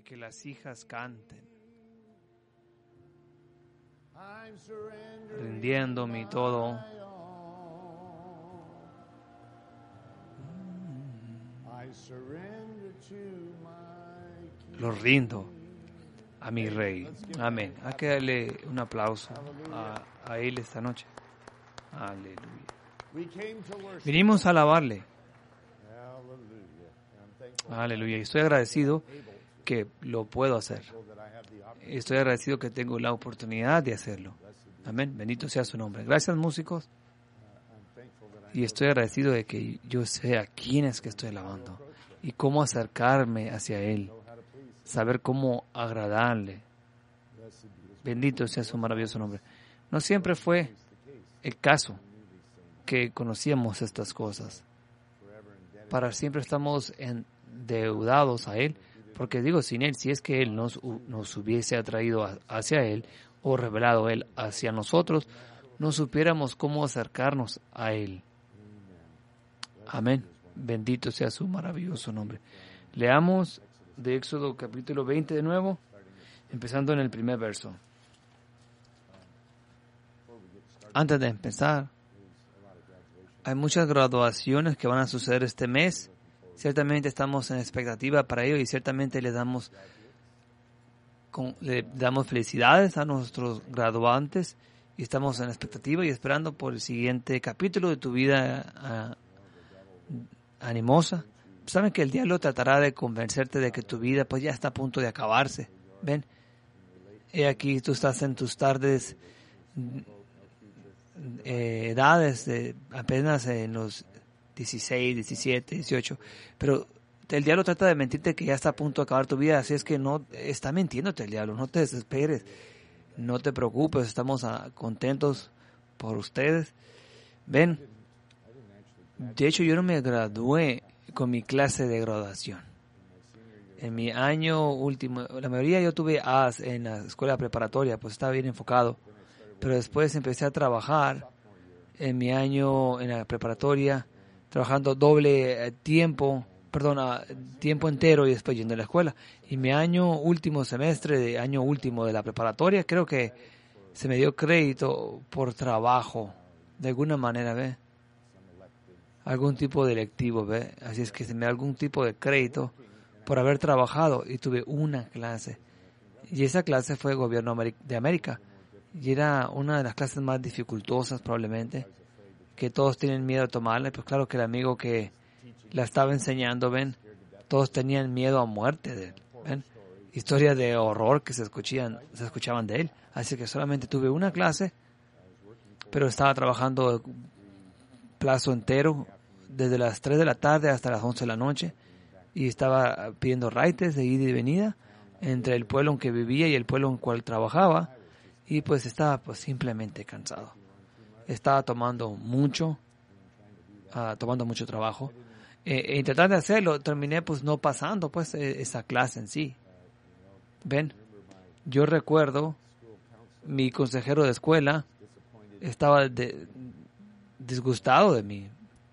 que las hijas canten, rindiendo mi todo. Lo rindo a mi Rey. Amén. Hay que darle un aplauso a Él esta noche. Aleluya. Vinimos a alabarle. Aleluya. Y estoy agradecido que lo puedo hacer. Estoy agradecido que tengo la oportunidad de hacerlo. Amén. Bendito sea su nombre. Gracias, músicos. Y estoy agradecido de que yo sé a quién es que estoy alabando y cómo acercarme hacia Él. Saber cómo agradarle. Bendito sea su maravilloso nombre. No siempre fue el caso que conocíamos estas cosas. Para siempre estamos endeudados a Él. Porque digo, sin Él, si es que Él nos hubiese atraído hacia Él o revelado Él hacia nosotros, no supiéramos cómo acercarnos a Él. Amén. Bendito sea su maravilloso nombre. Leamos de Éxodo capítulo 20 de nuevo, empezando en el primer verso. Antes de empezar, hay muchas graduaciones que van a suceder este mes. Ciertamente estamos en expectativa para ello y ciertamente le damos felicidades a nuestros graduantes y estamos en expectativa y esperando por el siguiente capítulo de tu vida animosa. Saben que el diablo tratará de convencerte de que tu vida pues ya está a punto de acabarse. Ven, aquí tú estás en tus tardes, edades de apenas en los 16, 17, 18, pero el diablo trata de mentirte que ya está a punto de acabar tu vida, así es que no está mintiéndote el diablo, no te desesperes, no te preocupes, estamos contentos por ustedes. Ven, de hecho yo no me gradué con mi clase de graduación. En mi año último, la mayoría yo tuve A's en la escuela preparatoria, pues estaba bien enfocado, pero después empecé a trabajar en mi año en la preparatoria, trabajando tiempo entero y después yendo a la escuela. Y mi último semestre, de año último de la preparatoria, creo que se me dio crédito por trabajo, de alguna manera, ¿ve? Algún tipo de electivo, ¿ve? Así es que se me dio algún tipo de crédito por haber trabajado y tuve una clase. Y esa clase fue Gobierno de América. Y era una de las clases más dificultosas probablemente, que todos tienen miedo de tomarla. Pues claro que el amigo que la estaba enseñando, ven, todos tenían miedo a muerte de él, ven, historias de horror que se escuchaban de él. Así que solamente tuve una clase, pero estaba trabajando plazo entero, desde las 3 de la tarde hasta las 11 de la noche, y estaba pidiendo raites de ida y venida entre el pueblo en que vivía y el pueblo en el cual trabajaba, y pues estaba pues simplemente cansado. Estaba tomando mucho trabajo. E intentar de hacerlo, terminé pues no pasando pues esa clase en sí. Ven, yo recuerdo mi consejero de escuela estaba disgustado de mí,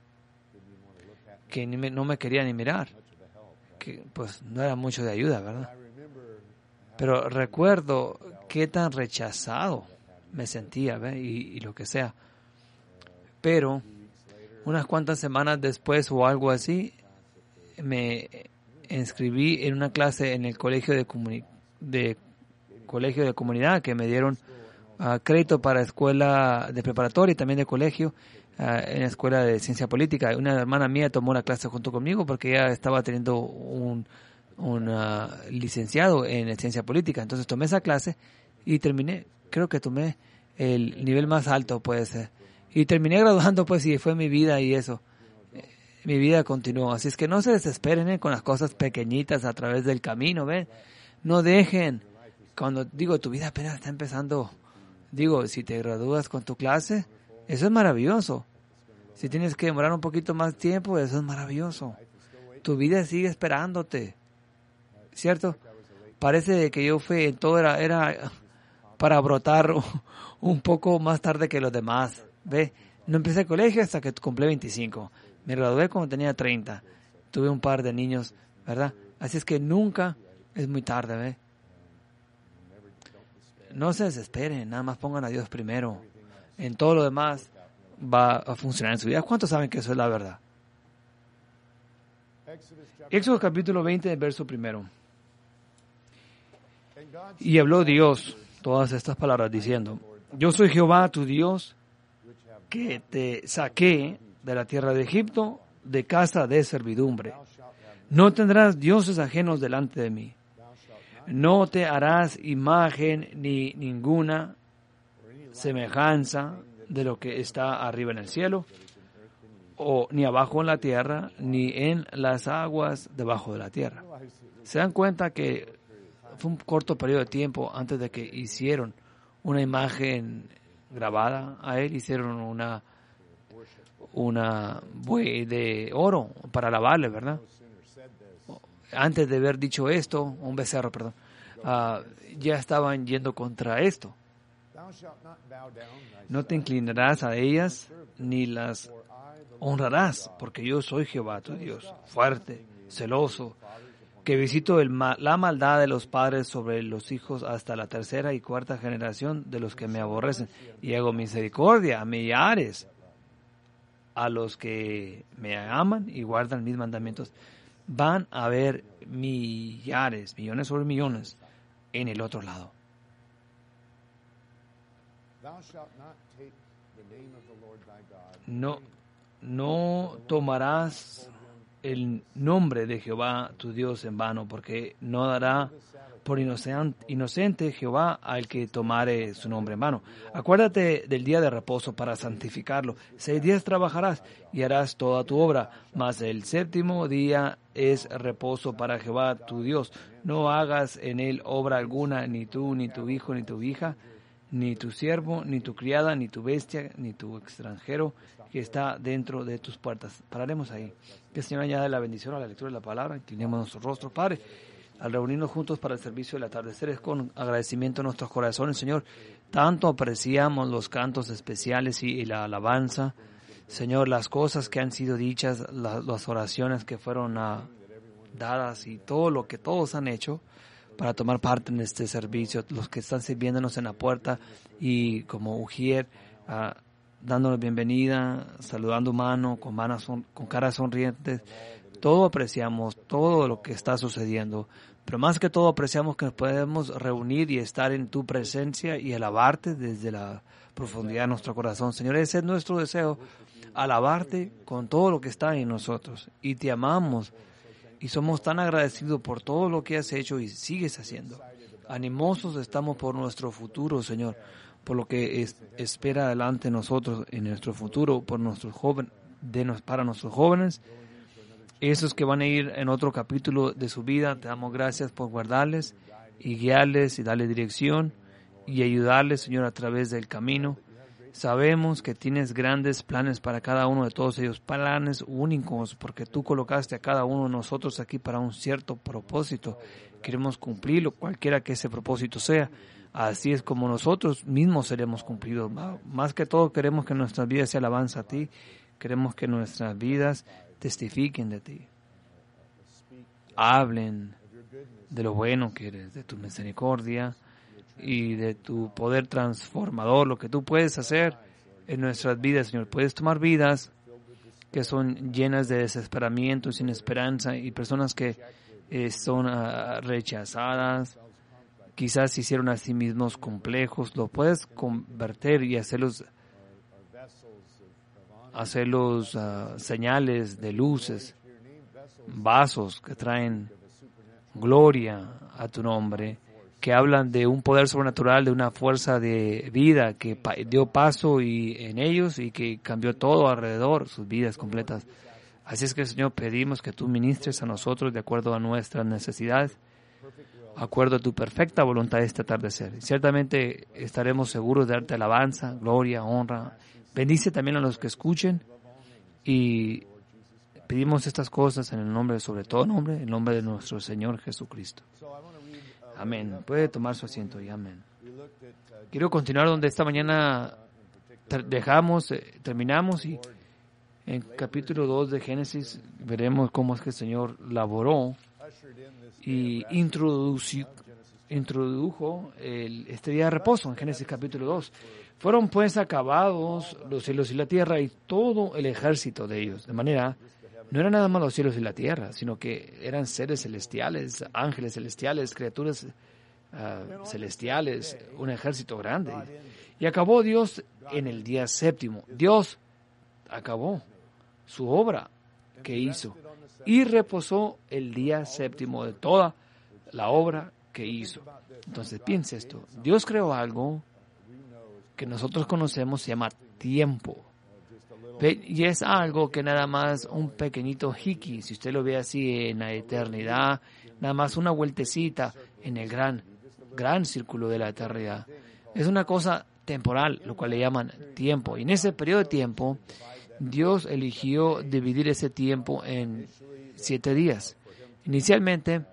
que no me quería ni mirar, que pues no era mucho de ayuda, ¿verdad? Pero recuerdo qué tan rechazado me sentía, ¿ve? Y lo que sea. Pero unas cuantas semanas después o algo así, me inscribí en una clase en el colegio de comunidad que me dieron crédito para escuela de preparatoria y también de colegio en la escuela de ciencia política. Una hermana mía tomó la clase junto conmigo porque ella estaba teniendo un licenciado en ciencia política. Entonces tomé esa clase y terminé, creo que tomé el nivel más alto, puede ser. Y terminé graduando, pues, y fue mi vida y eso. Mi vida continuó. Así es que no se desesperen con las cosas pequeñitas a través del camino, ¿ven? No dejen. Cuando digo, tu vida apenas está empezando, digo, si te gradúas con tu clase, eso es maravilloso. Si tienes que demorar un poquito más tiempo, eso es maravilloso. Tu vida sigue esperándote, ¿cierto? Parece que yo fui, todo era para brotar un poco más tarde que los demás. ¿Ve? No empecé el colegio hasta que cumplí 25. Me gradué cuando tenía 30. Tuve un par de niños, ¿verdad? Así es que nunca Es muy tarde, ¿ve? No se desesperen, nada más pongan a Dios primero. En todo lo demás va a funcionar en su vida. ¿Cuántos saben que eso es la verdad? Éxodo capítulo 20, verso 1. Y habló Dios todas estas palabras diciendo: Yo soy Jehová tu Dios, que te saqué de la tierra de Egipto, de casa de servidumbre. No tendrás dioses ajenos delante de mí. No te harás imagen ni ninguna semejanza de lo que está arriba en el cielo, o ni abajo en la tierra, ni en las aguas debajo de la tierra. ¿Se dan cuenta que fue un corto periodo de tiempo antes de que hicieron una imagen grabada a él? Hicieron una buey de oro para alabarle, ¿verdad? Antes de haber dicho esto, un becerro, perdón, ya estaban yendo contra esto. No te inclinarás a ellas ni las honrarás, porque yo soy Jehová tu Dios, fuerte, celoso, que visito la maldad de los padres sobre los hijos hasta la tercera y cuarta generación de los que me aborrecen, y hago misericordia a millares, a los que me aman y guardan mis mandamientos. Van a haber millares, millones sobre millones, en el otro lado. No tomarás el nombre de Jehová tu Dios en vano, porque no dará por inocente Jehová al que tomare su nombre en vano. Acuérdate del día de reposo para santificarlo. 6 días trabajarás y harás toda tu obra, mas el 7º día es reposo para Jehová tu Dios. No hagas en él obra alguna, ni tú, ni tu hijo, ni tu hija, ni tu siervo, ni tu criada, ni tu bestia, ni tu extranjero que está dentro de tus puertas. Pararemos ahí. Que el Señor añade la bendición a la lectura de la palabra. Inclinemos nuestro rostro, Padre, al reunirnos juntos para el servicio del atardecer. Es con agradecimiento en nuestros corazones, Señor. Tanto apreciamos los cantos especiales y la alabanza. Señor, las cosas que han sido dichas, las oraciones que fueron dadas y todo lo que todos han hecho para tomar parte en este servicio, los que están sirviéndonos en la puerta y como Ujier, dándonos bienvenida, saludando mano, con caras sonrientes. Todo apreciamos, todo lo que está sucediendo, pero más que todo apreciamos que nos podemos reunir y estar en tu presencia y alabarte desde la profundidad de nuestro corazón. Señor, ese es nuestro deseo, alabarte con todo lo que está en nosotros, y te amamos y somos tan agradecidos por todo lo que has hecho y sigues haciendo. Animosos estamos por nuestro futuro, Señor, por lo que espera adelante nosotros en nuestro futuro, por nuestros jóvenes, para nuestros jóvenes, esos que van a ir en otro capítulo de su vida. Te damos gracias por guardarles y guiarles y darles dirección y ayudarles, Señor, a través del camino. Sabemos que tienes grandes planes para cada uno de todos ellos, planes únicos, porque tú colocaste a cada uno de nosotros aquí para un cierto propósito. Queremos cumplirlo, cualquiera que ese propósito sea. Así es como nosotros mismos seremos cumplidos. Más que todo queremos que nuestras vidas se alabanza a ti. Queremos que nuestras vidas testifiquen de ti. Hablen de lo bueno que eres, de tu misericordia y de tu poder transformador, lo que tú puedes hacer en nuestras vidas, Señor. Puedes tomar vidas que son llenas de desesperamiento, sin esperanza, y personas que son rechazadas, quizás se hicieron a sí mismos complejos. Lo puedes convertir y hacerlos señales de luces, vasos que traen gloria a tu nombre, que hablan de un poder sobrenatural, de una fuerza de vida que dio paso en ellos y que cambió todo alrededor, sus vidas completas. Así es que, Señor, pedimos que tú ministres a nosotros de acuerdo a nuestras necesidades, de acuerdo a tu perfecta voluntad este atardecer. Ciertamente estaremos seguros de darte alabanza, gloria, honra. Bendice también a los que escuchen, y pedimos estas cosas en el nombre, sobre todo nombre, en el nombre de nuestro Señor Jesucristo. Amén. Puede tomar su asiento y amén. Quiero continuar donde esta mañana terminamos, y en capítulo 2 de Génesis veremos cómo es que el Señor laboró y introdujo este día de reposo en Génesis capítulo 2. Fueron pues acabados los cielos y la tierra y todo el ejército de ellos. De manera, no eran nada más los cielos y la tierra, sino que eran seres celestiales, ángeles celestiales, criaturas celestiales, un ejército grande. Y acabó Dios en el día séptimo. Dios acabó su obra que hizo y reposó el día séptimo de toda la obra que hizo. Entonces piense esto, Dios creó algo que nosotros conocemos, se llama tiempo. Y es algo que nada más un pequeñito hiki, si usted lo ve así en la eternidad, nada más una vueltecita en el gran círculo de la eternidad. Es una cosa temporal, lo cual le llaman tiempo. Y en ese periodo de tiempo, Dios eligió dividir ese tiempo en 7 días. Inicialmente,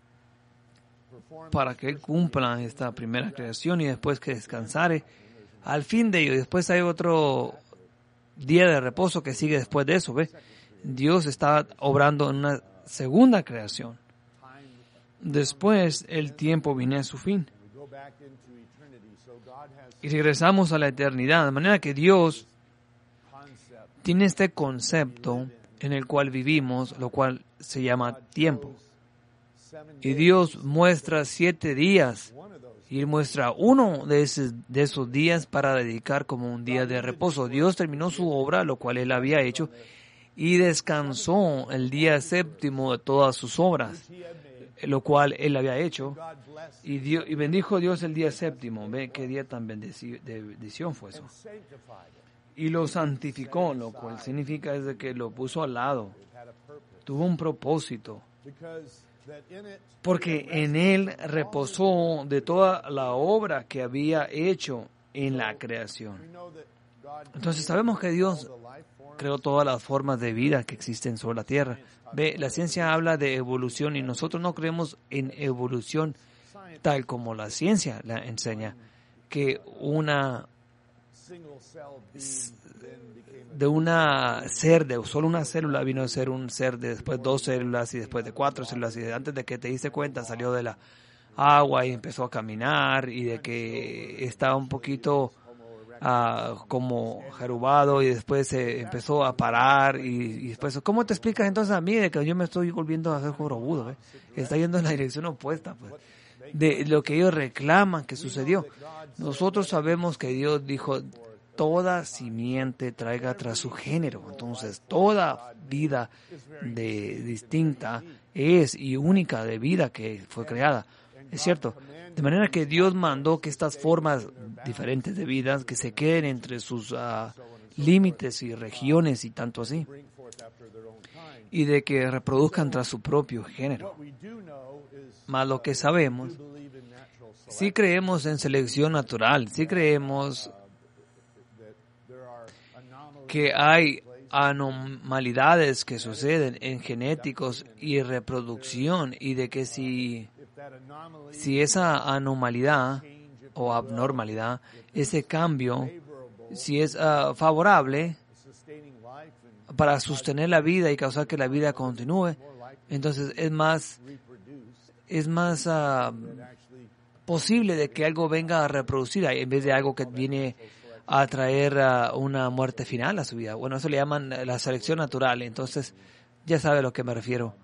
para que Él cumpla esta primera creación y después que descansare. Al fin de ello, después hay otro día de reposo que sigue después de eso, ¿ve? Dios está obrando en una segunda creación. Después el tiempo viene a su fin. Y regresamos a la eternidad, de manera que Dios tiene este concepto en el cual vivimos, lo cual se llama tiempo. Y Dios muestra 7 días, y Él muestra uno de esos días para dedicar como un día de reposo. Dios terminó su obra, lo cual Él había hecho, y descansó el día séptimo de todas sus obras, lo cual Él había hecho, y bendijo Dios el día séptimo. Ve qué día tan de bendición fue eso. Y lo santificó, lo cual significa es de que lo puso al lado. Tuvo un propósito. Porque en Él reposó de toda la obra que había hecho en la creación. Entonces sabemos que Dios creó todas las formas de vida que existen sobre la tierra. Ve, la ciencia habla de evolución y nosotros no creemos en evolución tal como la ciencia la enseña, que solo una célula vino a ser un ser de después 2 células y después de 4 células, y antes de que te diste cuenta salió de la agua y empezó a caminar, y de que estaba un poquito como jerubado, y después se empezó a parar, y después, ¿cómo te explicas entonces a mí de que yo me estoy volviendo a hacer jorobudo? ¿Eh? Está yendo en la dirección opuesta, pues, de lo que ellos reclaman que sucedió. Nosotros sabemos que Dios dijo: toda simiente traiga tras su género. Entonces, toda vida distinta es y única de vida que fue creada. Es cierto. De manera que Dios mandó que estas formas diferentes de vida que se queden entre sus límites y regiones y tanto así, y de que reproduzcan tras su propio género. Mas lo que sabemos, sí creemos en selección natural, sí creemos que hay anomalidades que suceden en genéticos y reproducción, y de que si esa anomalidad o abnormalidad, ese cambio, si es favorable para sostener la vida y causar que la vida continúe, entonces es más posible de que algo venga a reproducir en vez de algo que viene a traer una muerte final a su vida. Bueno, eso le llaman la selección natural. Entonces, ya sabe a lo que me refiero.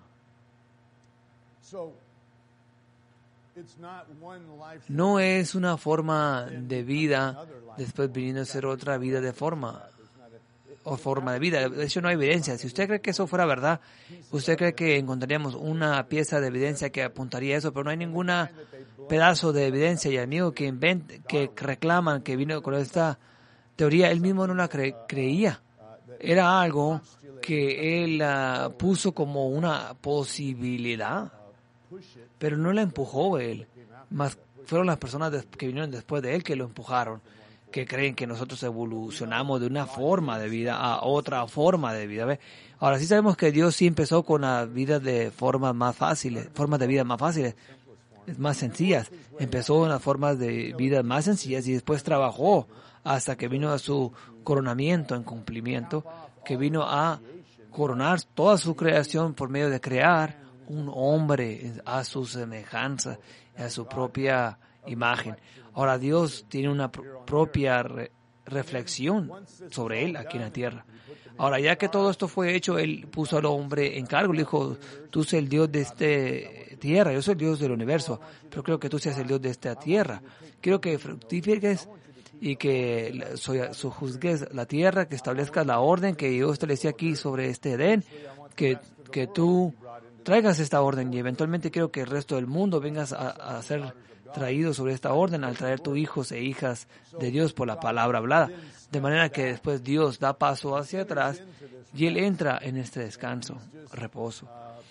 No es una forma de vida después viniendo a ser otra vida de forma de vida. De hecho, no hay evidencia. Si usted cree que eso fuera verdad, usted cree que encontraríamos una pieza de evidencia que apuntaría a eso, pero no hay ninguna pedazo de evidencia. Y el amigo que reclaman que vino con esta teoría, él mismo no la creía. Era algo que él puso como una posibilidad, pero no la empujó él. Más fueron las personas que vinieron después de él que lo empujaron, que creen que nosotros evolucionamos de una forma de vida a otra forma de vida. ¿Ve? Ahora sí sabemos que Dios sí empezó con la vida de formas de vida más fáciles, más sencillas. Empezó en las formas de vida más sencillas y después trabajó hasta que vino a su coronamiento en cumplimiento, que vino a coronar toda su creación por medio de crear un hombre a su semejanza, a su propia imagen. Ahora Dios tiene una propia reflexión sobre él aquí en la tierra. Ahora, ya que todo esto fue hecho, él puso al hombre en cargo, le dijo, tú eres el Dios de esta tierra, yo soy el Dios del universo, pero creo que tú seas el Dios de esta tierra. Quiero que fructifiques y que sojuzgues la tierra, que establezcas la orden que yo establecí aquí sobre este Edén, que tú traigas esta orden y eventualmente quiero que el resto del mundo vengas a ser traído sobre esta orden al traer tus hijos e hijas de Dios por la palabra hablada. De manera que después Dios da paso hacia atrás y Él entra en este descanso, reposo.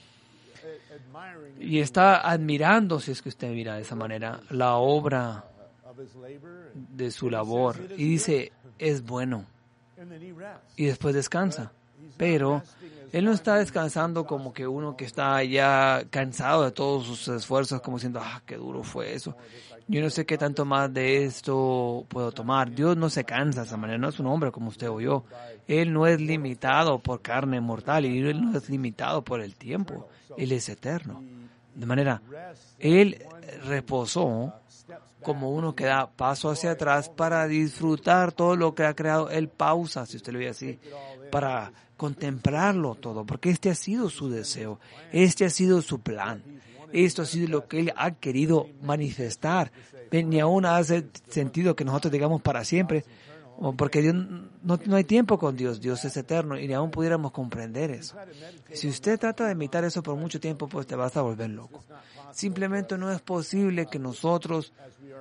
Y está admirando, si es que usted mira de esa manera, la obra de su labor. Y dice, es bueno. Y después descansa. Pero Él no está descansando como que uno que está ya cansado de todos sus esfuerzos, como diciendo, qué duro fue eso. Yo no sé qué tanto más de esto puedo tomar. Dios no se cansa de esa manera, no es un hombre como usted o yo. Él no es limitado por carne mortal y Él no es limitado por el tiempo. Él es eterno. De manera, Él reposó como uno que da paso hacia atrás para disfrutar todo lo que ha creado. Él pausa, si usted lo ve así, para contemplarlo todo, porque este ha sido su deseo, este ha sido su plan, esto ha sido lo que Él ha querido manifestar. Ni aún hace sentido que nosotros digamos para siempre, porque Dios, no hay tiempo con Dios, Dios es eterno y ni aún pudiéramos comprender eso. Si usted trata de imitar eso por mucho tiempo, pues te vas a volver loco. Simplemente no es posible que nosotros,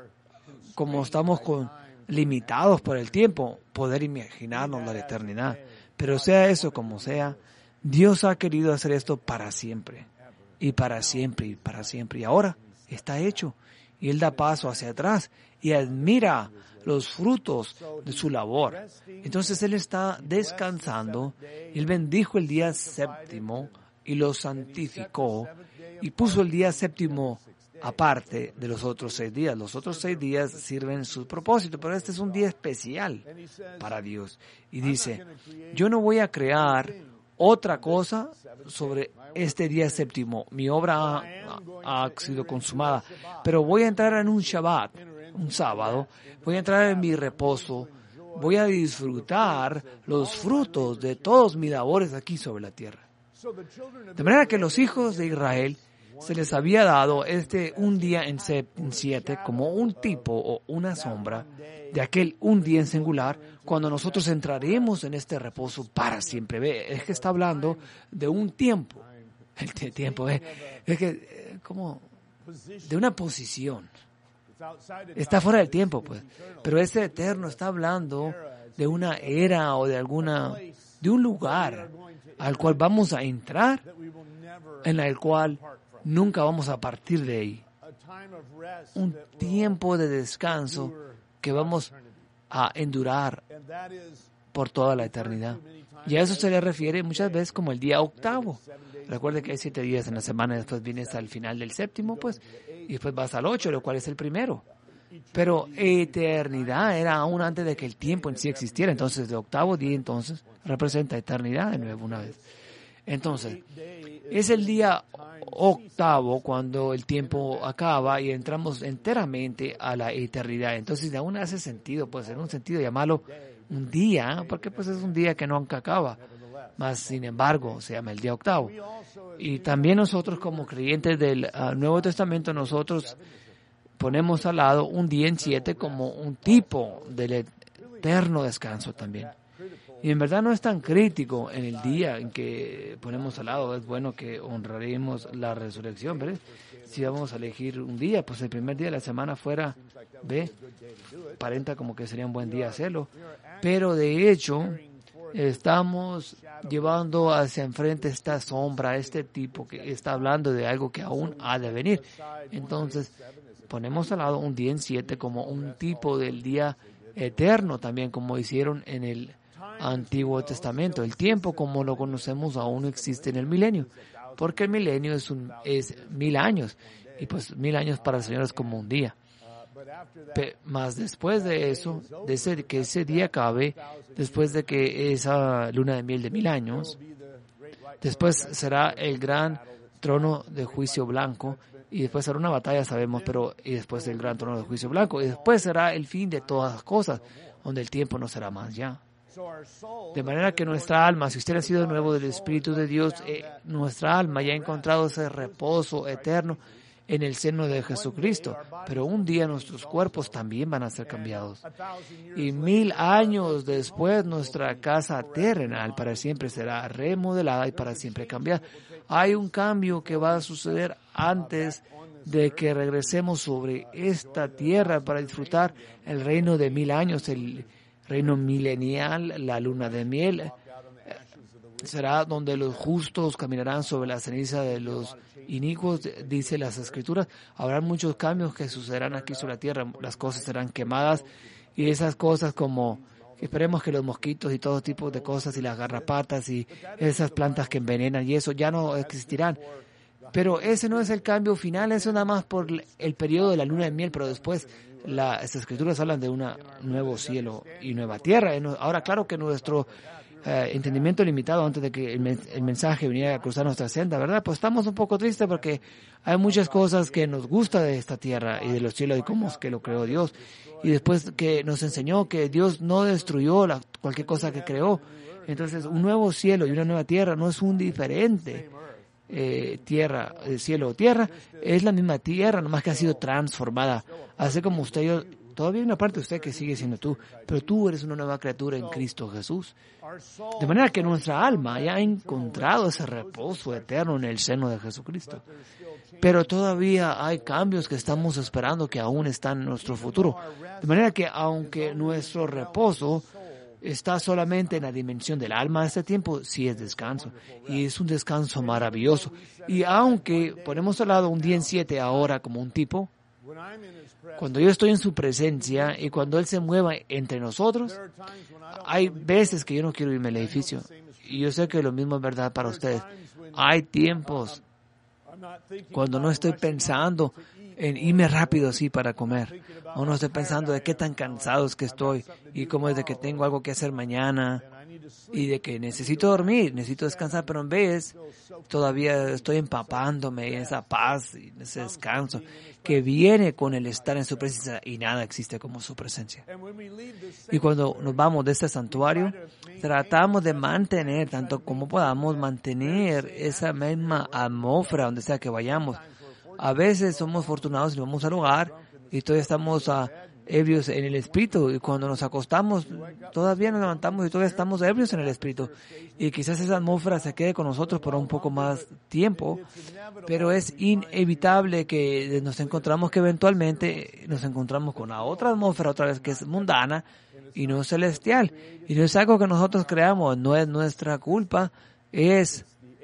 como estamos limitados por el tiempo, poder imaginarnos la eternidad. Pero sea eso como sea, Dios ha querido hacer esto para siempre, y para siempre, y para siempre. Y ahora está hecho. Y Él da paso hacia atrás y admira los frutos de su labor. Entonces Él está descansando. Él bendijo el día séptimo y lo santificó y puso el día séptimo aparte de los otros 6 días. Los otros 6 días sirven su propósito, pero este es un día especial para Dios. Y dice, yo no voy a crear otra cosa sobre este día séptimo. Mi obra ha sido consumada, pero voy a entrar en un Shabbat, un sábado, voy a entrar en mi reposo, voy a disfrutar los frutos de todos mis labores aquí sobre la tierra. De manera que los hijos de Israel se les había dado un día en 7 como un tipo o una sombra de aquel un día en singular, cuando nosotros entraremos en este reposo para siempre. Ve, es que está hablando de un tiempo. El tiempo, es que como de una posición. Está fuera del tiempo, pues. Pero ese eterno está hablando de una era o de un lugar al cual vamos a entrar, en el cual nunca vamos a partir de ahí. Un tiempo de descanso que vamos a endurar por toda la eternidad. Y a eso se le refiere muchas veces como el día octavo. Recuerde que hay 7 días en la semana, después vienes al final del séptimo, pues, y después vas al 8, lo cual es el primero. Pero eternidad era aún antes de que el tiempo en sí existiera. Entonces, el octavo día, entonces, representa eternidad de nuevo una vez. Entonces, es el día octavo cuando el tiempo acaba y entramos enteramente a la eternidad. Entonces, aún hace sentido, pues, en un sentido llamarlo un día, porque pues es un día que nunca acaba. Mas, sin embargo, se llama el día octavo. Y también nosotros, como creyentes del Nuevo Testamento, nosotros ponemos al lado un día en 7 como un tipo del eterno descanso también. Y en verdad no es tan crítico en el día en que ponemos al lado. Es bueno que honraremos la resurrección, ¿verdad? Si vamos a elegir un día, pues el primer día de la semana fuera, aparenta como que sería un buen día hacerlo. Pero de hecho, estamos llevando hacia enfrente esta sombra, este tipo que está hablando de algo que aún ha de venir. Entonces, ponemos al lado un día en 7 como un tipo del día eterno también, como hicieron en el Antiguo Testamento. El tiempo como lo conocemos aún no existe en el milenio, porque el milenio es 1000 años, y pues 1000 años para el Señor es como un día. Más después de eso, que ese día acabe, después de que esa luna de miel de 1000 años, después será el gran trono de juicio blanco, y después será una batalla, sabemos, pero y después el gran trono de juicio blanco, y después será el fin de todas las cosas, donde el tiempo no será más ya. De manera que nuestra alma, si usted ha sido nuevo del Espíritu de Dios, nuestra alma ya ha encontrado ese reposo eterno en el seno de Jesucristo. Pero un día nuestros cuerpos también van a ser cambiados. Y 1000 años después, nuestra casa terrenal para siempre será remodelada y para siempre cambiada. Hay un cambio que va a suceder antes de que regresemos sobre esta tierra para disfrutar el reino de 1000 años, el reino milenial, la luna de miel. Será donde los justos caminarán sobre la ceniza de los inicuos, dice las Escrituras. Habrá muchos cambios que sucederán aquí sobre la tierra. Las cosas serán quemadas y esas cosas como, esperemos que los mosquitos y todo tipo de cosas y las garrapatas y esas plantas que envenenan y eso ya no existirán. Pero ese no es el cambio final, eso nada más por el periodo de la luna de miel, pero después las Escrituras hablan de un nuevo cielo y nueva tierra. Ahora, claro que nuestro entendimiento limitado antes de que el mensaje viniera a cruzar nuestra senda, ¿verdad? Pues estamos un poco tristes porque hay muchas cosas que nos gusta de esta tierra y de los cielos y cómo es que lo creó Dios. Y después que nos enseñó que Dios no destruyó cualquier cosa que creó. Entonces, un nuevo cielo y una nueva tierra no es un diferente tierra, cielo o tierra, es la misma tierra, nomás que ha sido transformada. Así como usted, todavía hay una parte de usted que sigue siendo tú, pero tú eres una nueva criatura en Cristo Jesús. De manera que nuestra alma ya ha encontrado ese reposo eterno en el seno de Jesucristo. Pero todavía hay cambios que estamos esperando que aún están en nuestro futuro. De manera que aunque nuestro reposo está solamente en la dimensión del alma, este tiempo sí es descanso. Y es un descanso maravilloso. Y aunque ponemos al lado un día en 7 ahora como un tipo, cuando yo estoy en su presencia y cuando Él se mueva entre nosotros, hay veces que yo no quiero irme al edificio. Y yo sé que lo mismo es verdad para ustedes. Hay tiempos cuando no estoy pensando en irme rápido así para comer. O no estoy pensando de qué tan cansados que estoy y cómo es de que tengo algo que hacer mañana y de que necesito dormir, necesito descansar, pero en vez todavía estoy empapándome en esa paz y en ese descanso que viene con el estar en su presencia y nada existe como su presencia. Y cuando nos vamos de este santuario, tratamos de mantener, tanto como podamos, mantener esa misma atmósfera donde sea que vayamos. A veces somos fortunados y vamos al hogar y todavía estamos ebrios en el espíritu, y cuando nos acostamos todavía nos levantamos y todavía estamos ebrios en el espíritu, y quizás esa atmósfera se quede con nosotros por un poco más tiempo, pero es inevitable que nos encontramos que eventualmente nos encontramos con la otra atmósfera otra vez que es mundana y no celestial, y no es algo que nosotros creamos, no es nuestra culpa, es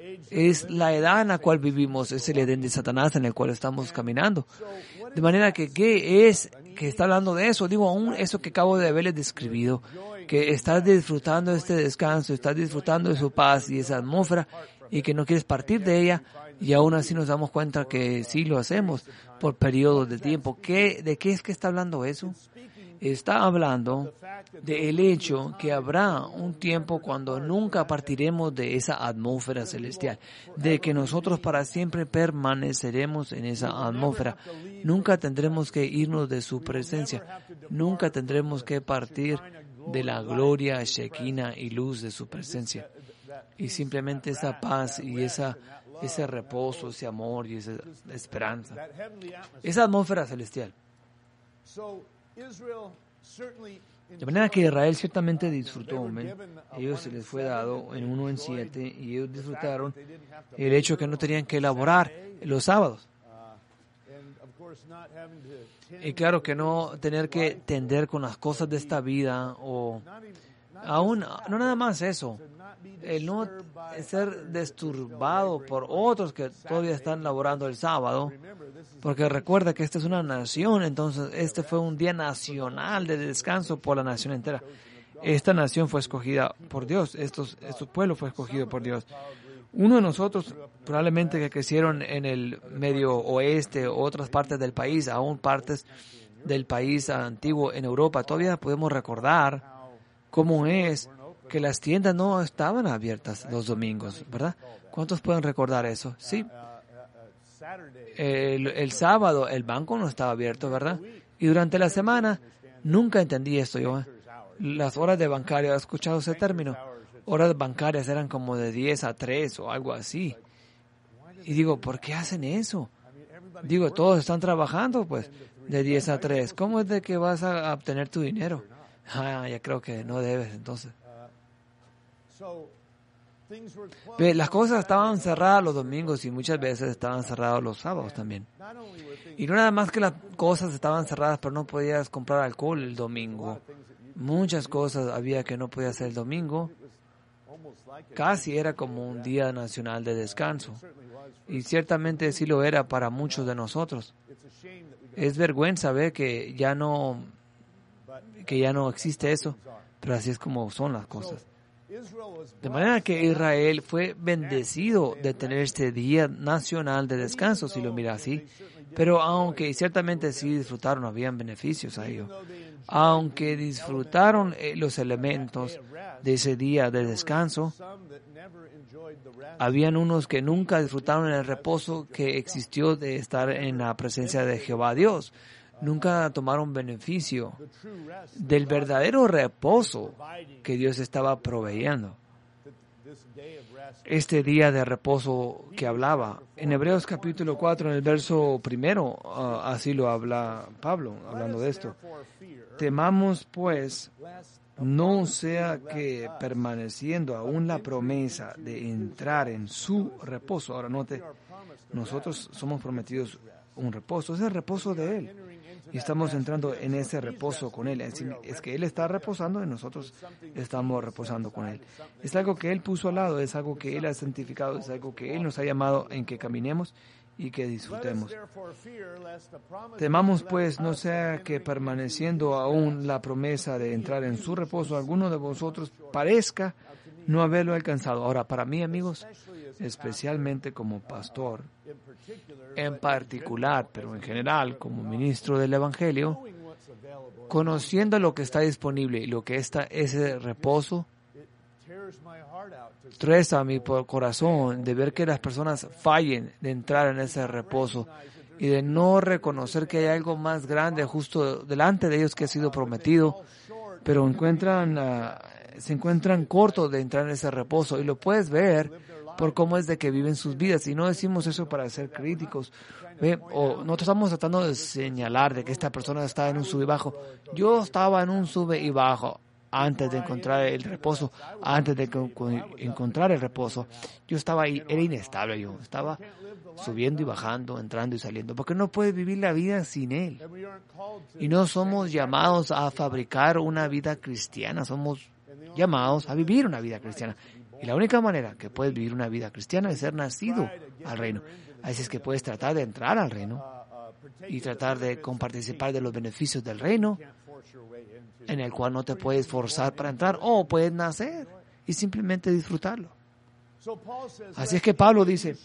la edad en la cual vivimos, es el Edén de Satanás en el cual estamos caminando. De manera que, ¿qué es que está hablando de eso? Digo, aún eso que acabo de haberles describido, que estás disfrutando de este descanso, estás disfrutando de su paz y esa atmósfera, y que no quieres partir de ella, y aún así nos damos cuenta que sí lo hacemos por periodos de tiempo. ¿De qué es que está hablando eso? Está hablando del hecho que habrá un tiempo cuando nunca partiremos de esa atmósfera celestial, de que nosotros para siempre permaneceremos en esa atmósfera. Nunca tendremos que irnos de su presencia, nunca tendremos que partir de la gloria, Shekinah y luz de su presencia. Y simplemente esa paz y ese reposo, ese amor y esa esperanza, esa atmósfera celestial. De manera que Israel ciertamente disfrutó, ellos se les fue dado en 1 en 7 y ellos disfrutaron el hecho que no tenían que elaborar los sábados. Y claro que no tener que tender con las cosas de esta vida o aún, no nada más eso, el no ser disturbado por otros que todavía están laborando el sábado, porque recuerda que esta es una nación, entonces este fue un día nacional de descanso por la nación entera. Esta nación fue escogida por Dios, este pueblo fue escogido por Dios. Uno de nosotros, probablemente que crecieron en el medio oeste o otras partes del país, aún partes del país antiguo en Europa, todavía podemos recordar cómo es que las tiendas no estaban abiertas los domingos, ¿verdad? ¿Cuántos pueden recordar eso? Sí. el sábado el banco no estaba abierto, ¿verdad? Y durante la semana nunca entendí esto yo. Las horas de bancaria, ¿has escuchado ese término? Horas bancarias eran como de 10 a 3 o algo así. Y digo, ¿por qué hacen eso? Digo, todos están trabajando, pues, de 10 a 3. ¿Cómo es de que vas a obtener tu dinero? Ya creo que no debes, entonces. Las cosas estaban cerradas los domingos y muchas veces estaban cerrados los sábados también. Y no nada más que las cosas estaban cerradas, pero no podías comprar alcohol el domingo. Muchas cosas había que no podías hacer el domingo. Casi era como un día nacional de descanso. Y ciertamente sí lo era para muchos de nosotros. Es vergüenza ver que ya no existe eso, pero así es como son las cosas. De manera que Israel fue bendecido de tener este día nacional de descanso, si lo mira así. Pero aunque ciertamente sí disfrutaron, habían beneficios a ello. Aunque disfrutaron los elementos de ese día de descanso, habían unos que nunca disfrutaron el reposo que existió de estar en la presencia de Jehová Dios. Nunca tomaron beneficio del verdadero reposo que Dios estaba proveyendo. Este día de reposo que hablaba. En Hebreos capítulo 4, en el verso 1, así lo habla Pablo, hablando de esto. Temamos, pues, no sea que permaneciendo aún la promesa de entrar en su reposo. Ahora note, nosotros somos prometidos un reposo, es el reposo de Él. Y estamos entrando en ese reposo con Él. Es que Él está reposando y nosotros estamos reposando con Él. Es algo que Él puso al lado, es algo que Él ha santificado, es algo que Él nos ha llamado en que caminemos y que disfrutemos. Temamos pues no sea que permaneciendo aún la promesa de entrar en su reposo, alguno de vosotros parezca no haberlo alcanzado. Ahora, para mí, amigos, especialmente como pastor, en particular, pero en general, como ministro del Evangelio, conociendo lo que está disponible y lo que está ese reposo, trueza mi corazón de ver que las personas fallen de entrar en ese reposo y de no reconocer que hay algo más grande justo delante de ellos que ha sido prometido, pero se encuentran cortos de entrar en ese reposo, y lo puedes ver por cómo es de que viven sus vidas. Y no decimos eso para ser críticos, o no estamos tratando de señalar de que esta persona está en un sube y bajo. Yo estaba en un sube y bajo antes de encontrar el reposo, yo estaba ahí, era inestable, yo estaba subiendo y bajando, entrando y saliendo, porque no puedes vivir la vida sin Él. Y no somos llamados a fabricar una vida cristiana, somos llamados a vivir una vida cristiana. Y la única manera que puedes vivir una vida cristiana es ser nacido al reino. Así es que puedes tratar de entrar al reino y tratar de comparticipar de los beneficios del reino, en el cual no te puedes forzar para entrar, o puedes nacer y simplemente disfrutarlo. Así es que Pablo dice,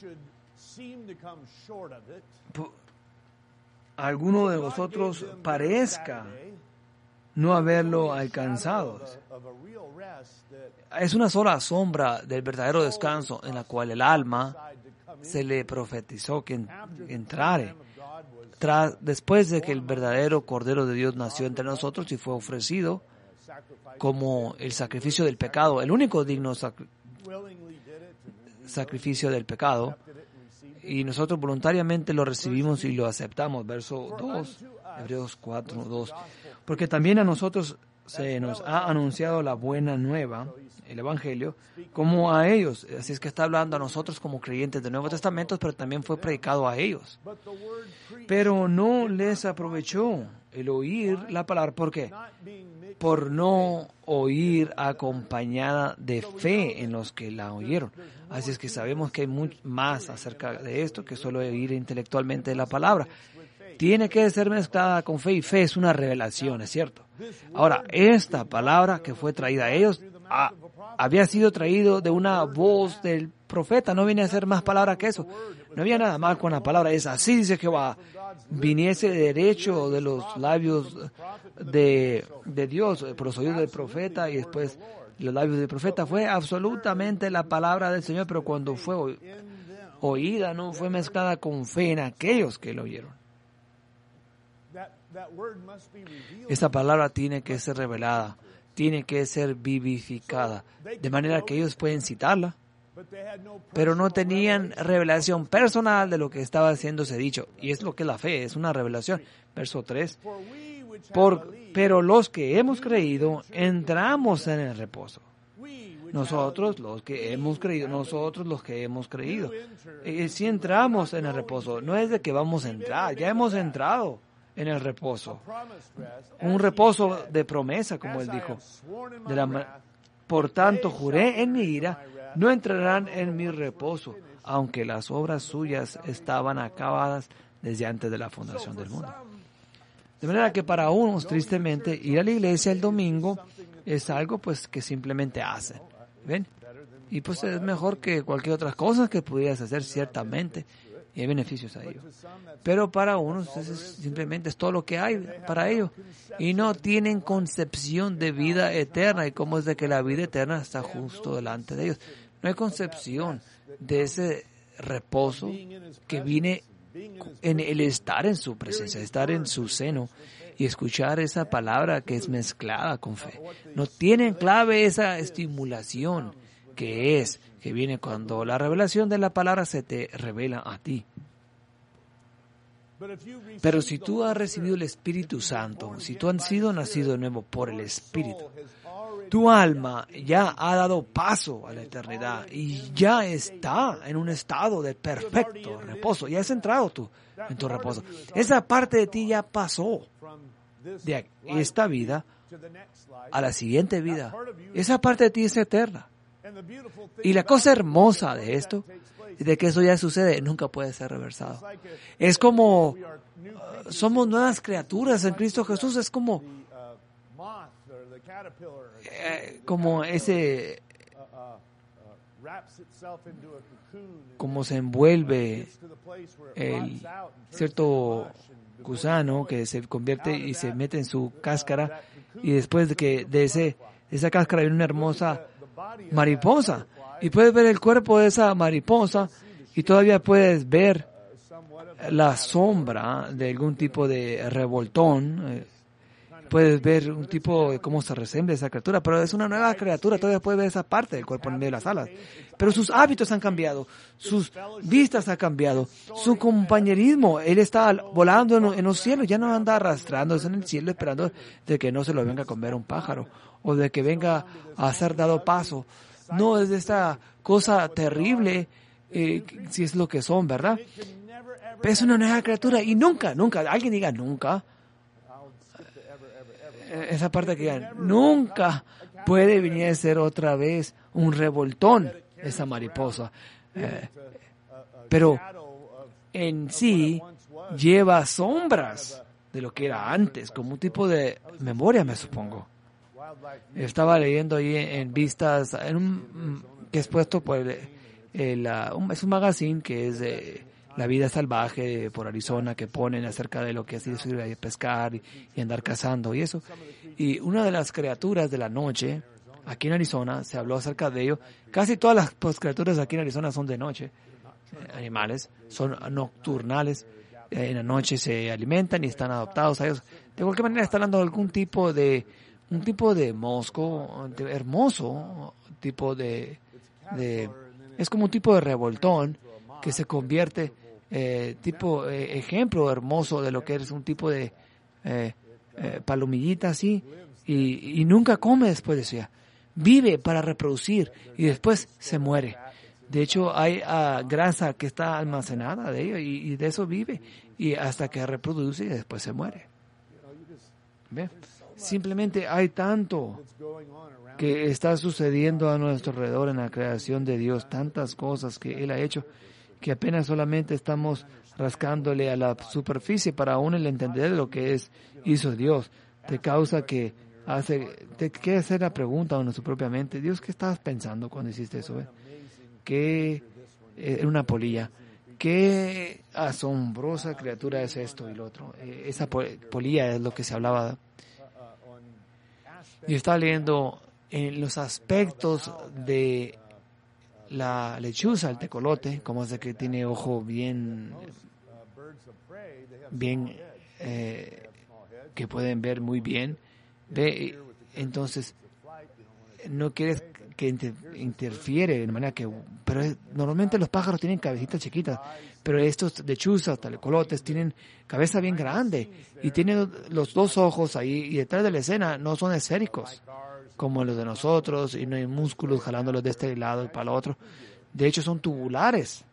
alguno de vosotros parezca no haberlo alcanzado. Es una sola sombra del verdadero descanso en la cual el alma se le profetizó que entrare. Después de que el verdadero Cordero de Dios nació entre nosotros y fue ofrecido como el sacrificio del pecado, el único digno sacrificio del pecado, y nosotros voluntariamente lo recibimos y lo aceptamos. Verso 2, Hebreos 4, 2. Porque también a nosotros se nos ha anunciado la buena nueva, el Evangelio, como a ellos. Así es que está hablando a nosotros como creyentes del Nuevo Testamento, pero también fue predicado a ellos. Pero no les aprovechó el oír la palabra. ¿Por qué? Por no oír acompañada de fe en los que la oyeron. Así es que sabemos que hay mucho más acerca de esto que solo oír intelectualmente la palabra. Tiene que ser mezclada con fe, y fe es una revelación, ¿es cierto? Ahora, esta palabra que fue traída a ellos había sido traído de una voz del profeta, no viene a ser más palabra que eso. No había nada mal con la palabra, es así dice Jehová. Viniese derecho de los labios de Dios, por los oídos del profeta, y después los labios del profeta. Fue absolutamente la palabra del Señor, pero cuando fue oída, no fue mezclada con fe en aquellos que lo oyeron. Esta palabra tiene que ser revelada, tiene que ser vivificada, de manera que ellos pueden citarla, pero no tenían revelación personal de lo que estaba haciéndose dicho. Y es lo que es la fe, es una revelación. Verso 3. Pero los que hemos creído, entramos en el reposo. Nosotros los que hemos creído. Si entramos en el reposo, no es de que vamos a entrar, ya hemos entrado en el reposo. Un reposo de promesa, como él dijo. Por tanto, juré en mi ira, no entrarán en mi reposo, aunque las obras suyas estaban acabadas desde antes de la fundación del mundo. De manera que para unos, tristemente, ir a la iglesia el domingo es algo pues que simplemente hacen. ¿Ven? Y pues es mejor que cualquier otra cosa que pudieras hacer, ciertamente, y hay beneficios a ello. Pero para unos simplemente es todo lo que hay para ellos. Y no tienen concepción de vida eterna. Y cómo es de que la vida eterna está justo delante de ellos. No hay concepción de ese reposo que viene en el estar en su presencia, estar en su seno y escuchar esa palabra que es mezclada con fe. No tienen clave esa estimulación que viene cuando la revelación de la palabra se te revela a ti. Pero si tú has recibido el Espíritu Santo, si tú has sido nacido de nuevo por el Espíritu, tu alma ya ha dado paso a la eternidad y ya está en un estado de perfecto reposo. Ya has entrado tú en tu reposo. Esa parte de ti ya pasó de esta vida a la siguiente vida. Esa parte de ti es eterna. Y la cosa hermosa de esto, de que eso ya sucede, nunca puede ser reversado. Es como somos nuevas criaturas en Cristo Jesús. Es como ese, como se envuelve el cierto gusano que se convierte y se mete en su cáscara, y después de esa cáscara viene una hermosa mariposa, y puedes ver el cuerpo de esa mariposa y todavía puedes ver la sombra de algún tipo de revoltón. Puedes ver un tipo de cómo se resemble esa criatura, pero es una nueva criatura, todavía puedes ver esa parte del cuerpo en medio de las alas. Pero sus hábitos han cambiado, sus vistas han cambiado, su compañerismo, él está volando en los cielos, ya no anda arrastrándose en el cielo esperando de que no se lo venga a comer un pájaro, o de que venga a ser dado paso. No, es de esta cosa terrible, si es lo que son, ¿verdad? Pero es una nueva criatura, y nunca, alguien diga nunca, esa parte que digan, nunca puede venir a ser otra vez un revoltón esa mariposa. Pero en sí lleva sombras de lo que era antes, como un tipo de memoria, me supongo. Estaba leyendo ahí en vistas, que es puesto por es un magazine que es de La Vida Salvaje por Arizona, que ponen acerca de lo que así sirve pescar y andar cazando y eso. Y una de las criaturas de la noche, aquí en Arizona, se habló acerca de ello. Casi todas las criaturas aquí en Arizona son de noche, animales, son nocturnales. En la noche se alimentan y están adoptados a ellos. De cualquier manera está hablando de un tipo de mosco, hermoso, es como un tipo de revoltón que se convierte ejemplo hermoso de lo que es un tipo de palomillita así, y nunca come después de eso ya. Vive para reproducir y después se muere. De hecho, hay grasa que está almacenada de ello y de eso vive, y hasta que reproduce y después se muere. ¿Ve? Simplemente hay tanto que está sucediendo a nuestro alrededor en la creación de Dios, tantas cosas que Él ha hecho, que apenas solamente estamos rascándole a la superficie para aún el entender lo que hizo Dios. Te causa te quiere hacer la pregunta a uno su propia mente: Dios, ¿qué estabas pensando cuando hiciste eso? ¿Qué era una polilla? ¿Qué asombrosa criatura es esto y lo otro? Esa polilla es lo que se hablaba. Yo estaba leyendo en los aspectos de la lechuza, el tecolote, como es de que tiene ojo bien, que pueden ver muy bien, ve, entonces no quieres que interfiere de manera que, pero normalmente los pájaros tienen cabecitas chiquitas, pero estos lechuzas, tecolotes, tienen cabeza bien grande y tienen los dos ojos ahí, y detrás de la escena no son esféricos como los de nosotros, y no hay músculos jalándolos de este lado y para el otro. De hecho, son tubulares.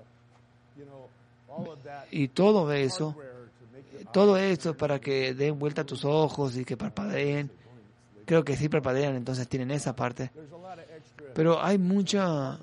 Y todo esto para que den vuelta a tus ojos y que parpadeen. Creo que sí parpadean, entonces tienen esa parte. Pero hay mucha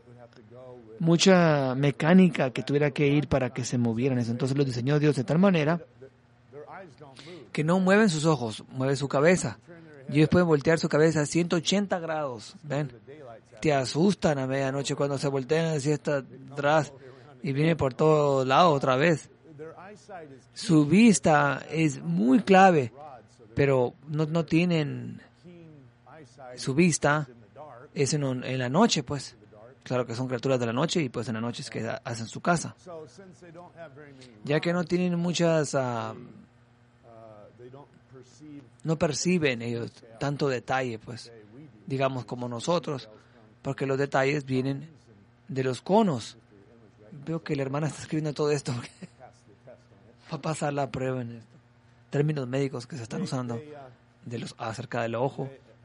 mecánica que tuviera que ir para que se movieran eso. Entonces lo diseñó Dios de tal manera que no mueven sus ojos, mueve su cabeza. Y ellos pueden voltear su cabeza a 180 grados. ¿Ven? Te asustan a medianoche cuando se voltean así hasta atrás y viene por todos lados otra vez. Su vista es muy clave, pero no tienen su vista es en la noche, pues. Claro que son criaturas de la noche y pues en la noche es que hacen su casa. Ya que no tienen muchas, no perciben ellos tanto detalle, pues, digamos como nosotros, porque los detalles vienen de los conos. Veo que la hermana está escribiendo todo esto porque va a pasar la prueba en esto. Términos médicos que se están usando acerca del ojo.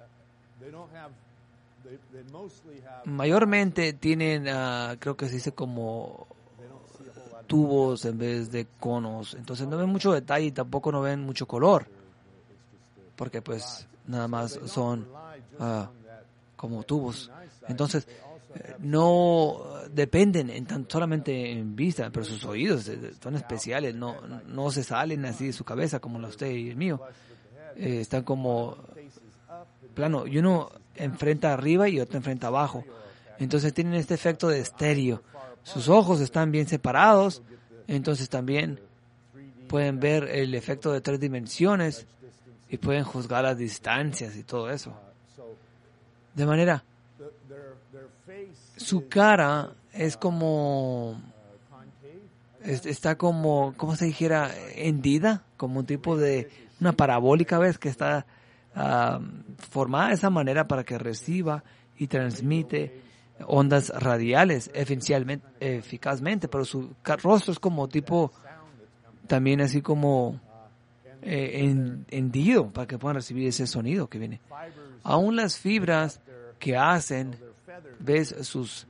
Mayormente tienen, creo que se dice como tubos en vez de conos. Entonces no ven mucho detalle y tampoco no ven mucho color. Porque pues nada más son como tubos. Entonces no dependen solamente en vista, pero sus oídos son especiales. No se salen así de su cabeza como la usted y el mío. Están como plano. Y uno enfrenta arriba y otro enfrenta abajo. Entonces tienen este efecto de estéreo. Sus ojos están bien separados. Entonces también pueden ver el efecto de 3 dimensiones y pueden juzgar las distancias y todo eso. De manera, su cara es como, está como, ¿cómo se dijera? Hendida, como un tipo de una parabólica, ¿ves? Que está formada de esa manera para que reciba y transmite ondas radiales eficazmente, pero su rostro es como tipo, también así como hendido para que puedan recibir ese sonido que viene. Aún las fibras que hacen, ves sus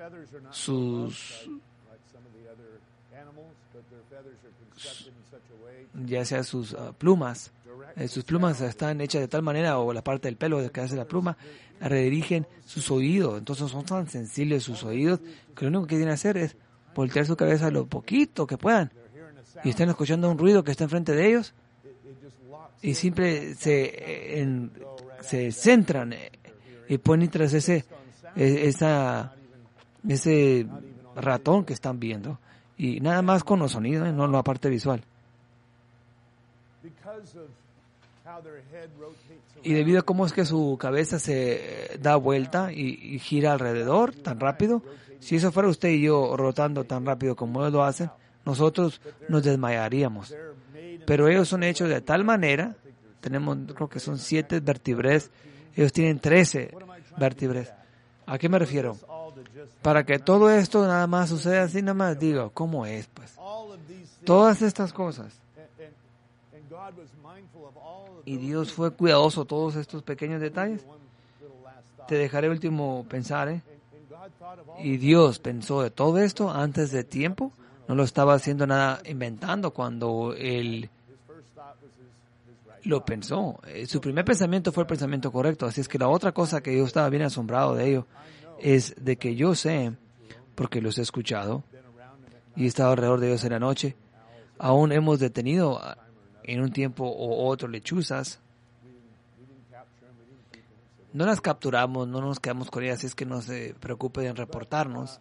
ya sea sus plumas, sus plumas están hechas de tal manera, o la parte del pelo que hace la pluma, redirigen sus oídos. Entonces son tan sensibles sus oídos que lo único que tienen que hacer es voltear su cabeza lo poquito que puedan y están escuchando un ruido que está enfrente de ellos y siempre se centran y ponen tras ese ratón que están viendo, y nada más con los sonidos, no la parte visual. Y debido a cómo es que su cabeza se da vuelta y gira alrededor tan rápido, si eso fuera usted y yo rotando tan rápido como ellos lo hacen, nosotros nos desmayaríamos. Pero ellos son hechos de tal manera, creo que son 7 vértebras, ellos tienen 13 vértebras. ¿A qué me refiero? Para que todo esto nada más suceda así, nada más digo, ¿cómo es? Pues todas estas cosas. Y Dios fue cuidadoso de todos estos pequeños detalles. Te dejaré último pensar, Y Dios pensó de todo esto antes de tiempo. No lo estaba haciendo nada inventando cuando Él lo pensó. Su primer pensamiento fue el pensamiento correcto. Así es que la otra cosa que yo estaba bien asombrado de ello es de que yo sé, porque los he escuchado y he estado alrededor de ellos en la noche, aún hemos detenido en un tiempo o otro lechuzas. No las capturamos, no nos quedamos con ellas, así es que no se preocupe en reportarnos.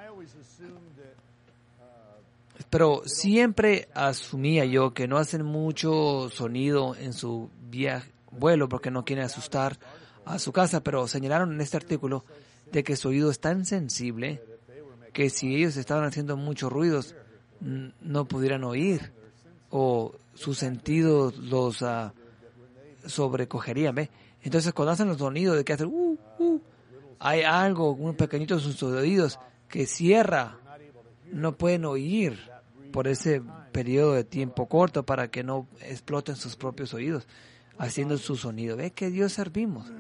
Pero siempre asumía yo que no hacen mucho sonido en su vuelo porque no quieren asustar a su casa, pero señalaron en este artículo de que su oído es tan sensible que si ellos estaban haciendo muchos ruidos, no pudieran oír, o sus sentidos los sobrecogerían, ¿ve? Entonces, cuando hacen los sonidos de que hacen hay algo, un pequeñito en sus oídos que cierra, no pueden oír por ese periodo de tiempo corto para que no exploten sus propios oídos haciendo su sonido. ¿Ve que Dios servimos?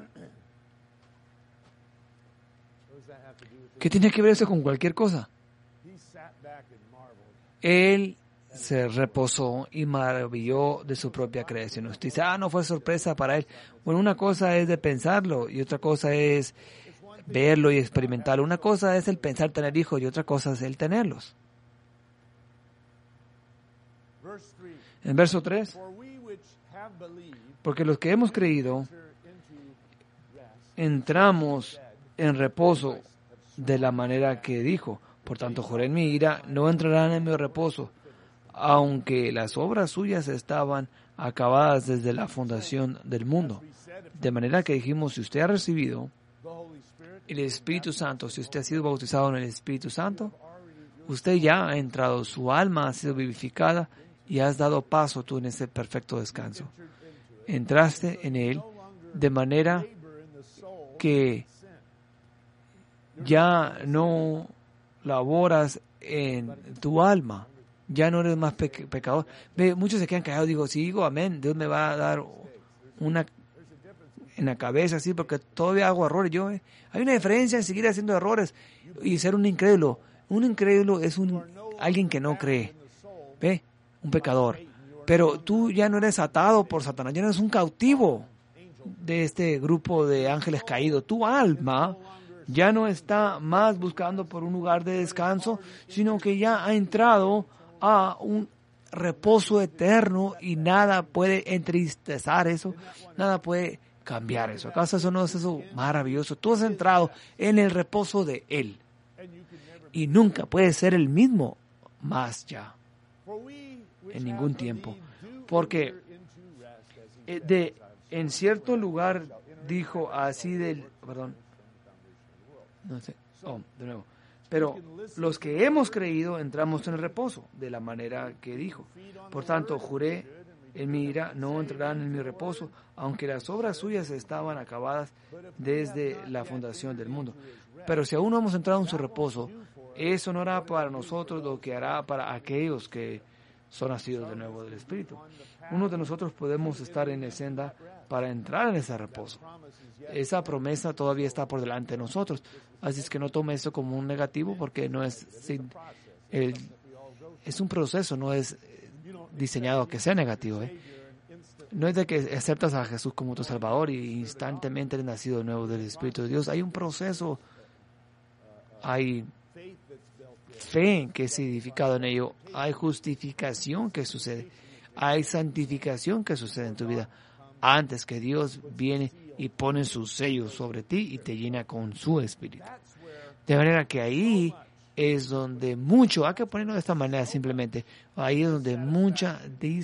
¿Qué tiene que ver eso con cualquier cosa? Él se reposó y maravilló de su propia creación. Usted dice, no fue sorpresa para él. Bueno, una cosa es de pensarlo y otra cosa es verlo y experimentarlo. Una cosa es el pensar tener hijos y otra cosa es el tenerlos. En verso 3, porque los que hemos creído entramos en reposo de la manera que dijo. Por tanto, juré en mi ira, no entrarán en mi reposo, aunque las obras suyas estaban acabadas desde la fundación del mundo. De manera que dijimos, si usted ha recibido el Espíritu Santo, si usted ha sido bautizado en el Espíritu Santo, usted ya ha entrado, su alma ha sido vivificada y has dado paso tú en ese perfecto descanso. Entraste en él de manera que ya no laboras en tu alma, ya no eres más pecador. Muchos se quedan callados, digo, si digo amén, Dios me va a dar una en la cabeza, así, porque todavía hago errores. Hay una diferencia en seguir haciendo errores y ser un incrédulo. Un incrédulo es alguien que no cree, ¿ve? Un pecador. Pero tú ya no eres atado por Satanás, ya no eres un cautivo de este grupo de ángeles caídos. Tu alma ya no está más buscando por un lugar de descanso, sino que ya ha entrado a un reposo eterno y nada puede entristecer eso, nada puede cambiar eso. ¿Acaso eso no es eso maravilloso? Tú has entrado en el reposo de Él y nunca puedes ser el mismo más ya, en ningún tiempo. Porque en cierto lugar dijo así de nuevo. Pero los que hemos creído entramos en el reposo, de la manera que dijo. Por tanto, juré en mi ira, no entrarán en mi reposo, aunque las obras suyas estaban acabadas desde la fundación del mundo. Pero si aún no hemos entrado en su reposo, eso no hará para nosotros lo que hará para aquellos que son nacidos de nuevo del Espíritu. Uno de nosotros podemos estar en la senda para entrar en ese reposo. Esa promesa todavía está por delante de nosotros. Así es que no tome eso como un negativo, porque no es un proceso, no es diseñado a que sea negativo. No es de que aceptas a Jesús como tu Salvador y instantáneamente eres nacido de nuevo del Espíritu de Dios. Hay un proceso, hay fe que es edificado en ello, hay justificación que sucede, hay santificación que sucede en tu vida, antes que Dios viene y pone su sello sobre ti y te llena con su Espíritu. De manera que ahí es donde hay que ponerlo de esta manera simplemente, ahí es donde mucha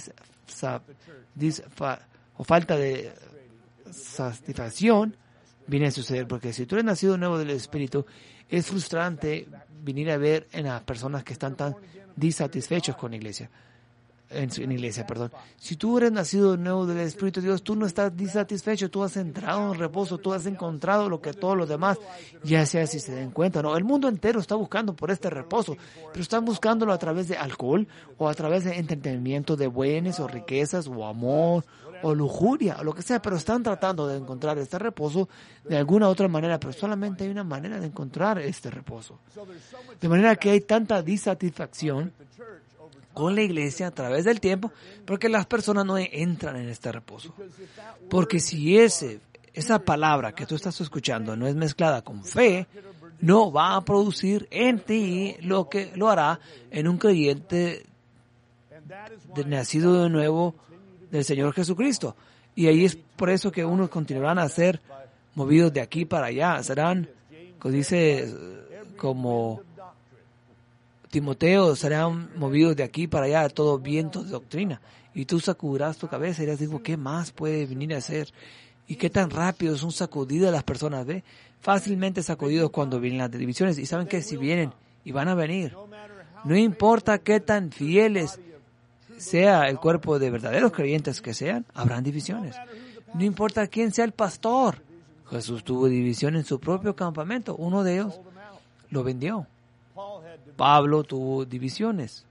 falta de satisfacción viene a suceder, porque si tú eres nacido nuevo del Espíritu, es frustrante venir a ver en las personas que están tan disatisfechos con la iglesia. En iglesia. Si tú eres nacido nuevo del Espíritu de Dios, tú no estás disatisfecho, tú has entrado en reposo, tú has encontrado lo que todos los demás, ya sea si se den cuenta, no, el mundo entero está buscando por este reposo, pero están buscándolo a través de alcohol, o a través de entretenimiento de bienes, o riquezas, o amor, o lujuria, o lo que sea, pero están tratando de encontrar este reposo de alguna otra manera, pero solamente hay una manera de encontrar este reposo. De manera que hay tanta disatisfacción con la iglesia a través del tiempo, porque las personas no entran en este reposo. Porque si esa palabra que tú estás escuchando no es mezclada con fe, no va a producir en ti lo que lo hará en un creyente nacido de nuevo del Señor Jesucristo. Y ahí es por eso que unos continuarán a ser movidos de aquí para allá. Serán, como dice, como Timoteo, serán movidos de aquí para allá a todo viento de doctrina. Y tú sacudirás tu cabeza y dirás, ¿qué más puede venir a hacer? Y qué tan rápido son sacudidas las personas, ¿ve? Fácilmente sacudidos cuando vienen las divisiones. Y saben que si vienen, y van a venir, no importa qué tan fieles sea el cuerpo de verdaderos creyentes que sean, habrán divisiones. No importa quién sea el pastor. Jesús tuvo división en su propio campamento. Uno de ellos lo vendió. Pablo tuvo divisiones.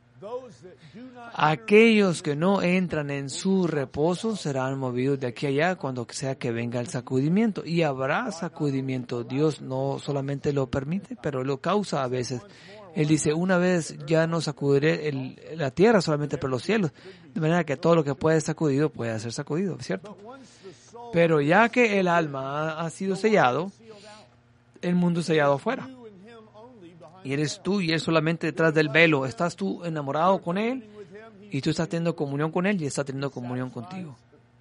Aquellos que no entran en su reposo serán movidos de aquí a allá cuando sea que venga el sacudimiento. Y habrá sacudimiento. Dios no solamente lo permite, pero lo causa a veces. Él dice, una vez ya no sacudiré la tierra solamente por los cielos. De manera que todo lo que puede ser sacudido puede ser sacudido, ¿cierto? Pero ya que el alma ha sido sellado, el mundo es sellado afuera. Y eres tú y él solamente detrás del velo. Estás tú enamorado con él y tú estás teniendo comunión con él y está teniendo comunión contigo.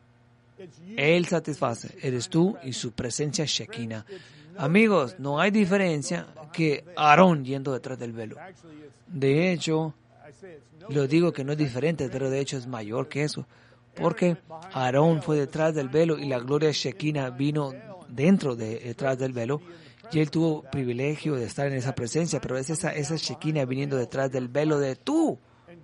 Él satisface. Eres tú y su presencia Shekinah. Amigos, no hay diferencia que Aarón yendo detrás del velo. De hecho, lo digo que no es diferente, pero de hecho es mayor que eso. Porque Aarón fue detrás del velo y la gloria Shekinah vino detrás del velo. Y él tuvo privilegio de estar en esa presencia, pero es esa Shekinah viniendo detrás del velo de tu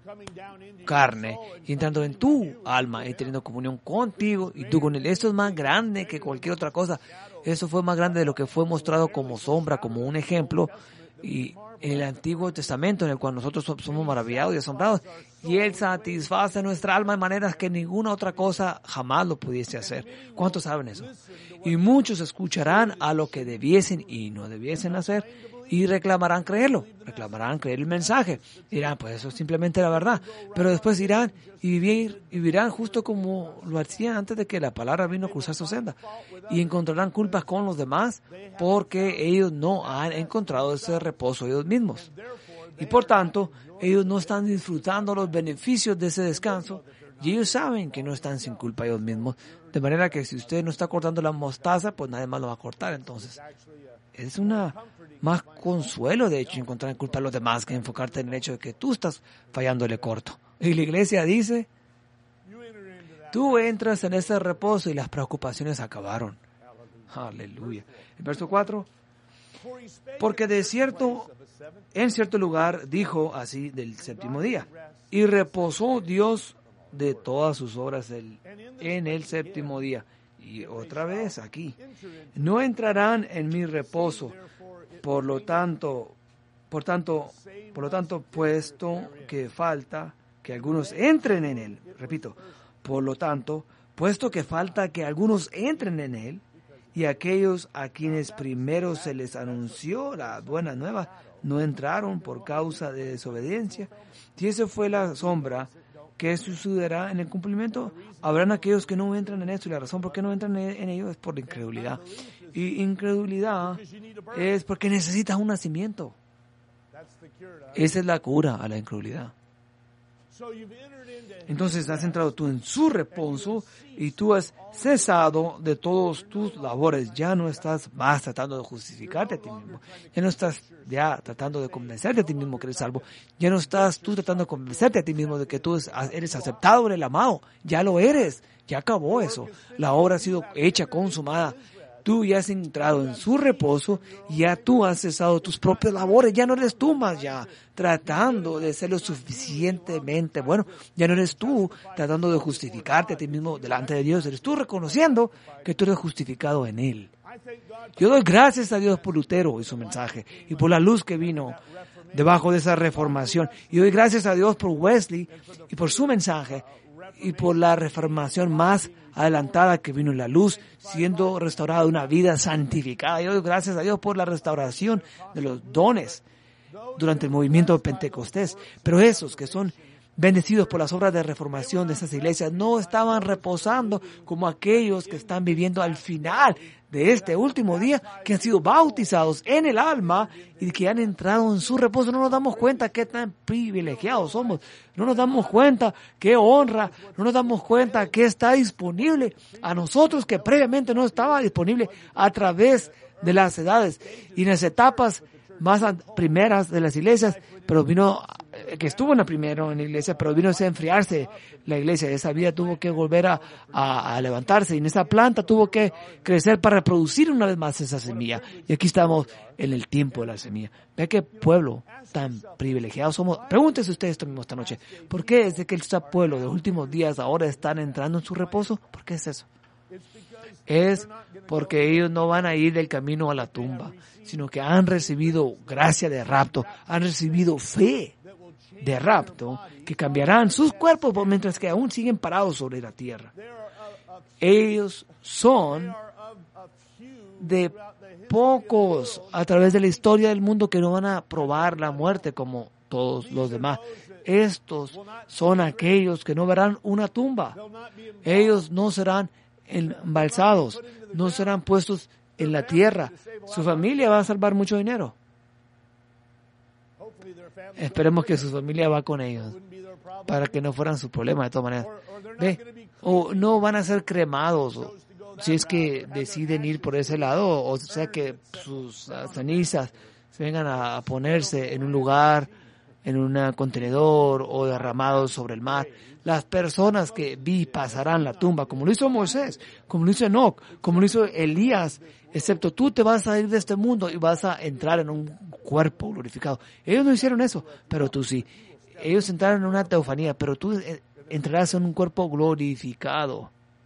carne y entrando en tu alma y teniendo comunión contigo y tú con él. Esto es más grande que cualquier otra cosa. Eso fue más grande de lo que fue mostrado como sombra, como un ejemplo. Y en el Antiguo Testamento, en el cual nosotros somos maravillados y asombrados, y Él satisface nuestra alma de maneras que ninguna otra cosa jamás lo pudiese hacer. ¿Cuántos saben eso? Y muchos escucharán a lo que debiesen y no debiesen hacer, y reclamarán creerlo, reclamarán creer el mensaje. Dirán, pues eso es simplemente la verdad. Pero después irán y vivirán justo como lo hacían antes de que la palabra vino a cruzar su senda. Y encontrarán culpas con los demás porque ellos no han encontrado ese reposo ellos mismos. Y por tanto, ellos no están disfrutando los beneficios de ese descanso y ellos saben que no están sin culpa ellos mismos. De manera que si usted no está cortando la mostaza, pues nadie más lo va a cortar. Entonces, es más consuelo, de hecho, encontrar en culpa a los demás que enfocarte en el hecho de que tú estás fallándole corto. Y la iglesia dice, tú entras en ese reposo y las preocupaciones acabaron. Aleluya. El verso 4, porque en cierto lugar dijo así del séptimo día, y reposó Dios de todas sus obras en el séptimo día. Y otra vez aquí, no entrarán en mi reposo. Por lo tanto, puesto que falta que algunos entren en él, repito, por lo tanto, puesto que falta que algunos entren en él, y aquellos a quienes primero se les anunció la buena nueva, no entraron por causa de desobediencia, si esa fue la sombra que sucederá en el cumplimiento, habrán aquellos que no entran en esto, y la razón por qué no entran en ello es por la incredulidad. Y incredulidad es porque necesitas un nacimiento. Esa es la cura a la incredulidad. Entonces has entrado tú en su reposo y tú has cesado de todos tus labores. Ya no estás más tratando de justificarte a ti mismo. Ya no estás tratando de convencerte a ti mismo que eres salvo. Ya no estás tú tratando de convencerte a ti mismo de que tú eres aceptado en el amado. Ya lo eres. Ya acabó eso. La obra ha sido hecha, consumada. Tú ya has entrado en su reposo, ya tú has cesado tus propias labores, ya no eres tú más ya tratando de ser lo suficientemente bueno, ya no eres tú tratando de justificarte a ti mismo delante de Dios, eres tú reconociendo que tú eres justificado en Él. Yo doy gracias a Dios por Lutero y su mensaje y por la luz que vino debajo de esa reformación. Y doy gracias a Dios por Wesley y por su mensaje y por la reformación más adelantada que vino en la luz, siendo restaurada una vida santificada. Yo doy gracias a Dios por la restauración de los dones durante el movimiento de Pentecostés. Pero esos que son bendecidos por las obras de reformación de esas iglesias no estaban reposando como aquellos que están viviendo al final de este último día, que han sido bautizados en el alma y que han entrado en su reposo. No nos damos cuenta qué tan privilegiados somos. No nos damos cuenta qué honra. No nos damos cuenta qué está disponible a nosotros que previamente no estaba disponible a través de las edades y en las etapas más primeras de las iglesias. pero vino, que estuvo primero en la iglesia, pero vino a enfriarse la iglesia. Esa vida tuvo que volver a levantarse, y en esa planta tuvo que crecer para reproducir una vez más esa semilla. Y aquí estamos en el tiempo de la semilla. Vea qué pueblo tan privilegiado somos. Pregúntese usted esto mismo esta noche. ¿Por qué es de que este pueblo de los últimos días ahora están entrando en su reposo? ¿Por qué es eso? Es porque ellos no van a ir del camino a la tumba, sino que han recibido gracia de rapto, han recibido fe de rapto, que cambiarán sus cuerpos mientras que aún siguen parados sobre la tierra. Ellos son de pocos a través de la historia del mundo que no van a probar la muerte como todos los demás. Estos son aquellos que no verán una tumba. Ellos no serán embalsados, no serán puestos en la tierra. Su familia va a salvar mucho dinero. Esperemos que su familia va con ellos, para que no fueran su problema de todas maneras. O no van a ser cremados, si es que deciden ir por ese lado, o sea que sus cenizas se vengan a ponerse en un lugar, en un contenedor, o derramados sobre el mar. Las personas que pasarán la tumba, como lo hizo Moisés, como lo hizo Enoc, como lo hizo Elías, excepto tú te vas a ir de este mundo y vas a entrar en un cuerpo glorificado. Ellos no hicieron eso, pero tú sí. Ellos entraron en una teofanía, pero tú entrarás en un cuerpo glorificado.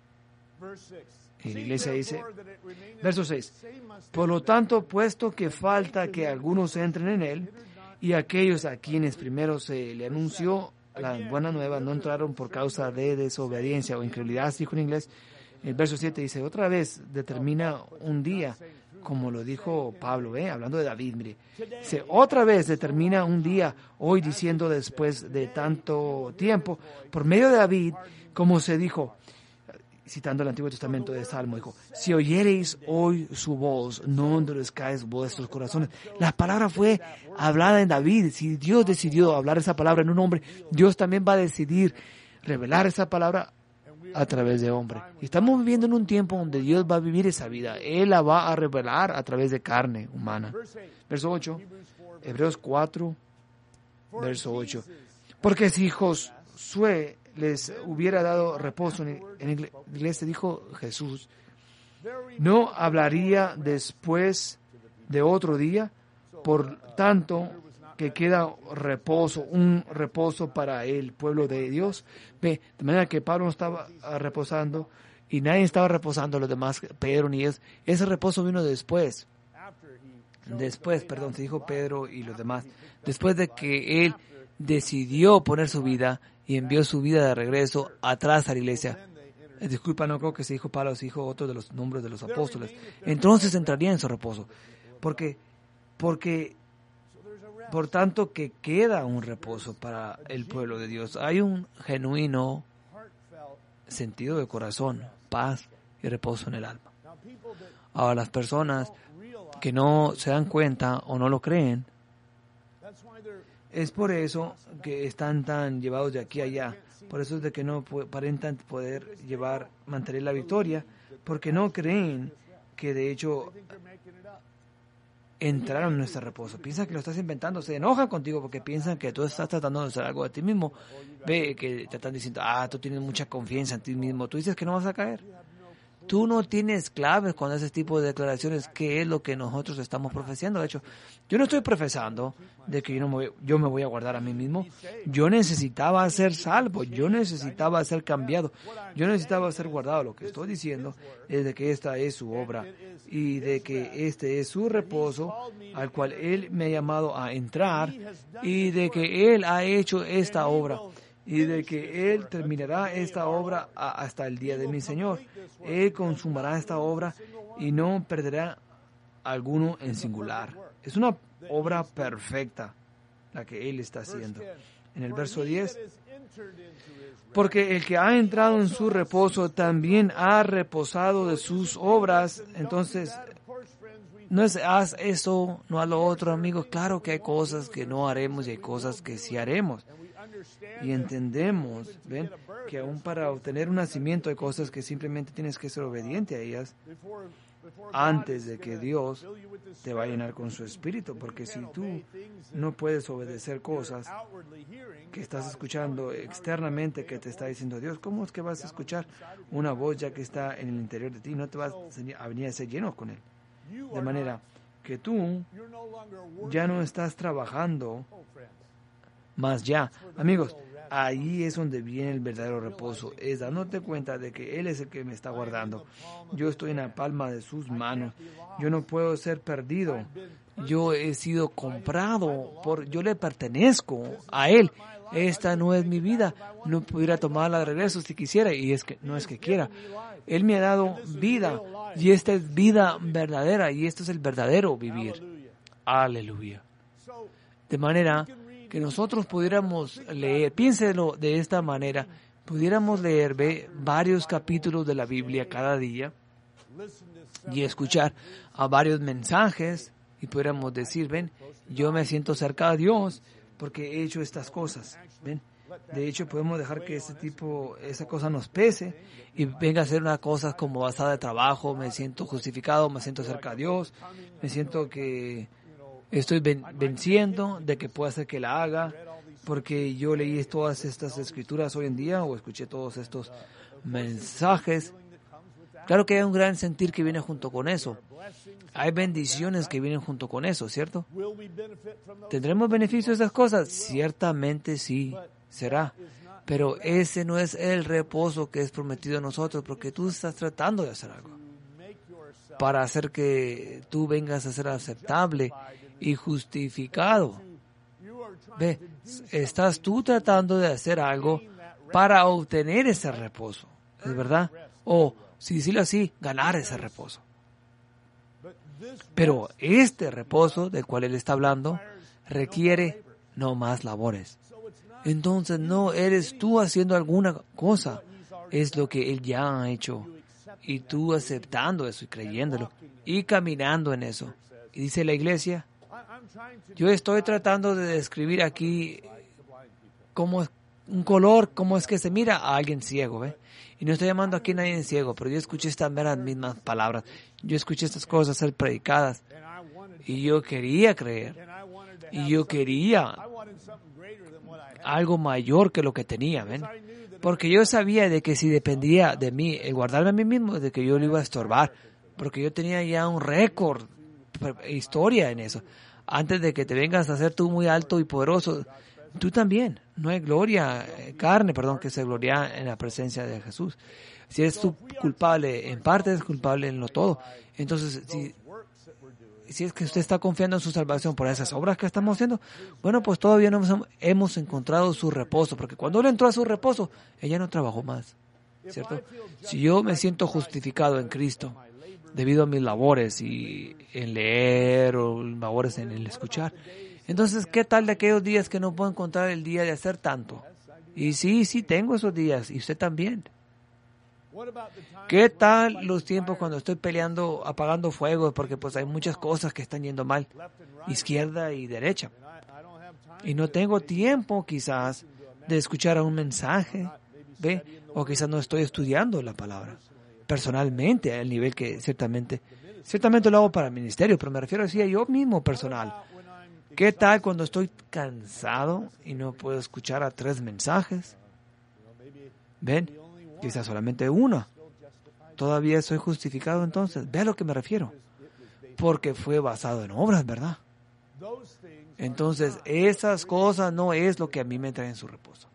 Y la iglesia dice, verso 6, por lo tanto, puesto que falta que algunos entren en él, y aquellos a quienes primero se le anunció la buena nueva no entraron por causa de desobediencia o incredulidad, dijo en inglés. El verso 7 dice, otra vez determina un día, como lo dijo Pablo, hablando de David, mire. Dice, otra vez determina un día, hoy diciendo después de tanto tiempo, por medio de David, como se dijo, citando el Antiguo Testamento de Salmo, dijo, si oyereis hoy su voz, no endurezcáis vuestros corazones. La palabra fue hablada en David. Si Dios decidió hablar esa palabra en un hombre, Dios también va a decidir revelar esa palabra a través de hombre. Y estamos viviendo en un tiempo donde Dios va a vivir esa vida. Él la va a revelar a través de carne humana. Verso 8, Hebreos 4, verso 8. Porque si Josué les hubiera dado reposo en la iglesia, dijo Jesús, no hablaría después de otro día, por tanto que queda reposo, un reposo para el pueblo de Dios. De manera que Pablo no estaba reposando y nadie estaba reposando, los demás, Pedro ni ellos. Ese reposo vino después, se dijo Pedro y los demás, después de que él decidió poner su vida y envió su vida de regreso atrás a la iglesia. Disculpa, no creo que se dijo Pablo, se dijo otro de los nombres de los apóstoles. Entonces entraría en su reposo. Porque por tanto que queda un reposo para el pueblo de Dios. Hay un genuino sentido de corazón, paz y reposo en el alma. Ahora, las personas que no se dan cuenta o no lo creen, es por eso que están tan llevados de aquí a allá. Por eso es de que no aparentan poder mantener la victoria, porque no creen que de hecho entraron en ese reposo. Piensan que lo estás inventando, se enojan contigo porque piensan que tú estás tratando de hacer algo de ti mismo. Ve que te están diciendo, tú tienes mucha confianza en ti mismo, tú dices que no vas a caer. Tú no tienes claves con ese tipo de declaraciones, que es lo que nosotros estamos profesando. De hecho, yo no estoy profesando de que yo me voy a guardar a mí mismo. Yo necesitaba ser salvo, yo necesitaba ser cambiado, yo necesitaba ser guardado. Lo que estoy diciendo es de que esta es su obra y de que este es su reposo al cual Él me ha llamado a entrar, y de que Él ha hecho esta obra, y de que Él terminará esta obra hasta el día de mi Señor. Él consumará esta obra y no perderá alguno en singular. Es una obra perfecta la que Él está haciendo. En el verso 10, porque el que ha entrado en su reposo también ha reposado de sus obras. Entonces, no es haz eso, no haz lo otro, amigos. Claro que hay cosas que no haremos y hay cosas que sí haremos. Y entendemos, ¿ven?, que aún para obtener un nacimiento hay cosas que simplemente tienes que ser obediente a ellas. antes de que Dios te va a llenar con su Espíritu, porque si tú no puedes obedecer cosas que estás escuchando externamente que te está diciendo Dios, ¿cómo es que vas a escuchar una voz ya que está en el interior de ti? No te vas a venir a ser lleno con Él. De manera que tú ya no estás trabajando más ya. Amigos, ahí es donde viene el verdadero reposo, es dándote cuenta de que Él es el que me está guardando. Yo estoy en la palma de sus manos. Yo no puedo ser perdido. Yo he sido comprado, yo le pertenezco a Él. Esta no es mi vida. No pudiera tomarla de regreso si quisiera, y es que no es que quiera. Él me ha dado vida, y esta es vida verdadera, y esto es el verdadero vivir. Aleluya. De manera que nosotros pudiéramos leer, piénselo de esta manera, pudiéramos leer varios capítulos de la Biblia cada día y escuchar a varios mensajes y pudiéramos decir, ven, yo me siento cerca de Dios porque he hecho estas cosas, ven. De hecho, podemos dejar que esa cosa nos pese y venga a ser una cosa como basada de trabajo. Me siento justificado, me siento cerca de Dios, me siento que estoy venciendo, de que pueda ser que la haga, porque yo leí todas estas escrituras hoy en día o escuché todos estos mensajes. Claro que hay un gran sentir que viene junto con eso. Hay bendiciones que vienen junto con eso, ¿cierto? ¿Tendremos beneficio de esas cosas? Ciertamente sí, será. Pero ese no es el reposo que es prometido a nosotros, porque tú estás tratando de hacer algo para hacer que tú vengas a ser aceptable y justificado. Ve, estás tú tratando de hacer algo para obtener ese reposo, ¿es verdad? O, si decirlo así, ganar ese reposo. Pero este reposo del cual él está hablando requiere no más labores. Entonces no eres tú haciendo alguna cosa, es lo que él ya ha hecho. Y tú aceptando eso y creyéndolo y caminando en eso. Y dice la iglesia, yo estoy tratando de describir aquí cómo es un color, cómo es que se mira a alguien ciego, ¿ve? Y no estoy llamando aquí a nadie ciego, pero yo escuché estas mismas palabras. Yo escuché estas cosas ser predicadas. Y yo quería creer. Y yo quería algo mayor que lo que tenía, ¿ven? Porque yo sabía de que si dependía de mí, el guardarme a mí mismo, de que yo lo iba a estorbar. Porque yo tenía ya un récord, historia en eso. Antes de que te vengas a ser tú muy alto y poderoso, tú también. No hay carne, que se gloria en la presencia de Jesús. Si eres tú culpable en parte, eres culpable en lo todo. Entonces, si es que usted está confiando en su salvación por esas obras que estamos haciendo, bueno, pues todavía no hemos encontrado su reposo, porque cuando él entró a su reposo, ella no trabajó más, ¿cierto? Si yo me siento justificado en Cristo debido a mis labores y en leer o labores en el escuchar, entonces, ¿qué tal de aquellos días que no puedo encontrar el día de hacer tanto? Y sí, tengo esos días, y usted también. ¿Qué tal los tiempos cuando estoy peleando, apagando fuego? Porque pues hay muchas cosas que están yendo mal, izquierda y derecha. Y no tengo tiempo quizás de escuchar un mensaje, ¿ve? O quizás no estoy estudiando la palabra personalmente, al nivel que ciertamente lo hago para el ministerio, pero me refiero así a yo mismo personal. ¿Qué tal cuando estoy cansado y no puedo escuchar a 3 mensajes? ¿Ven? Quizás solamente uno. Todavía soy justificado entonces. Ve a lo que me refiero. Porque fue basado en obras, ¿verdad? Entonces, esas cosas no es lo que a mí me trae en su reposo.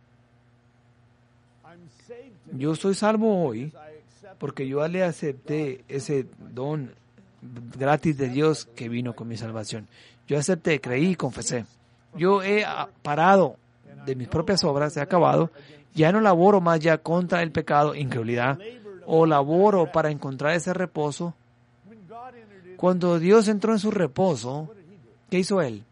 Yo soy salvo hoy porque yo le acepté ese don gratis de Dios que vino con mi salvación. Yo acepté, creí y confesé. Yo he parado de mis propias obras, he acabado. Ya no laboro más ya contra el pecado, incredulidad, o laboro para encontrar ese reposo. Cuando Dios entró en su reposo, ¿qué hizo Él?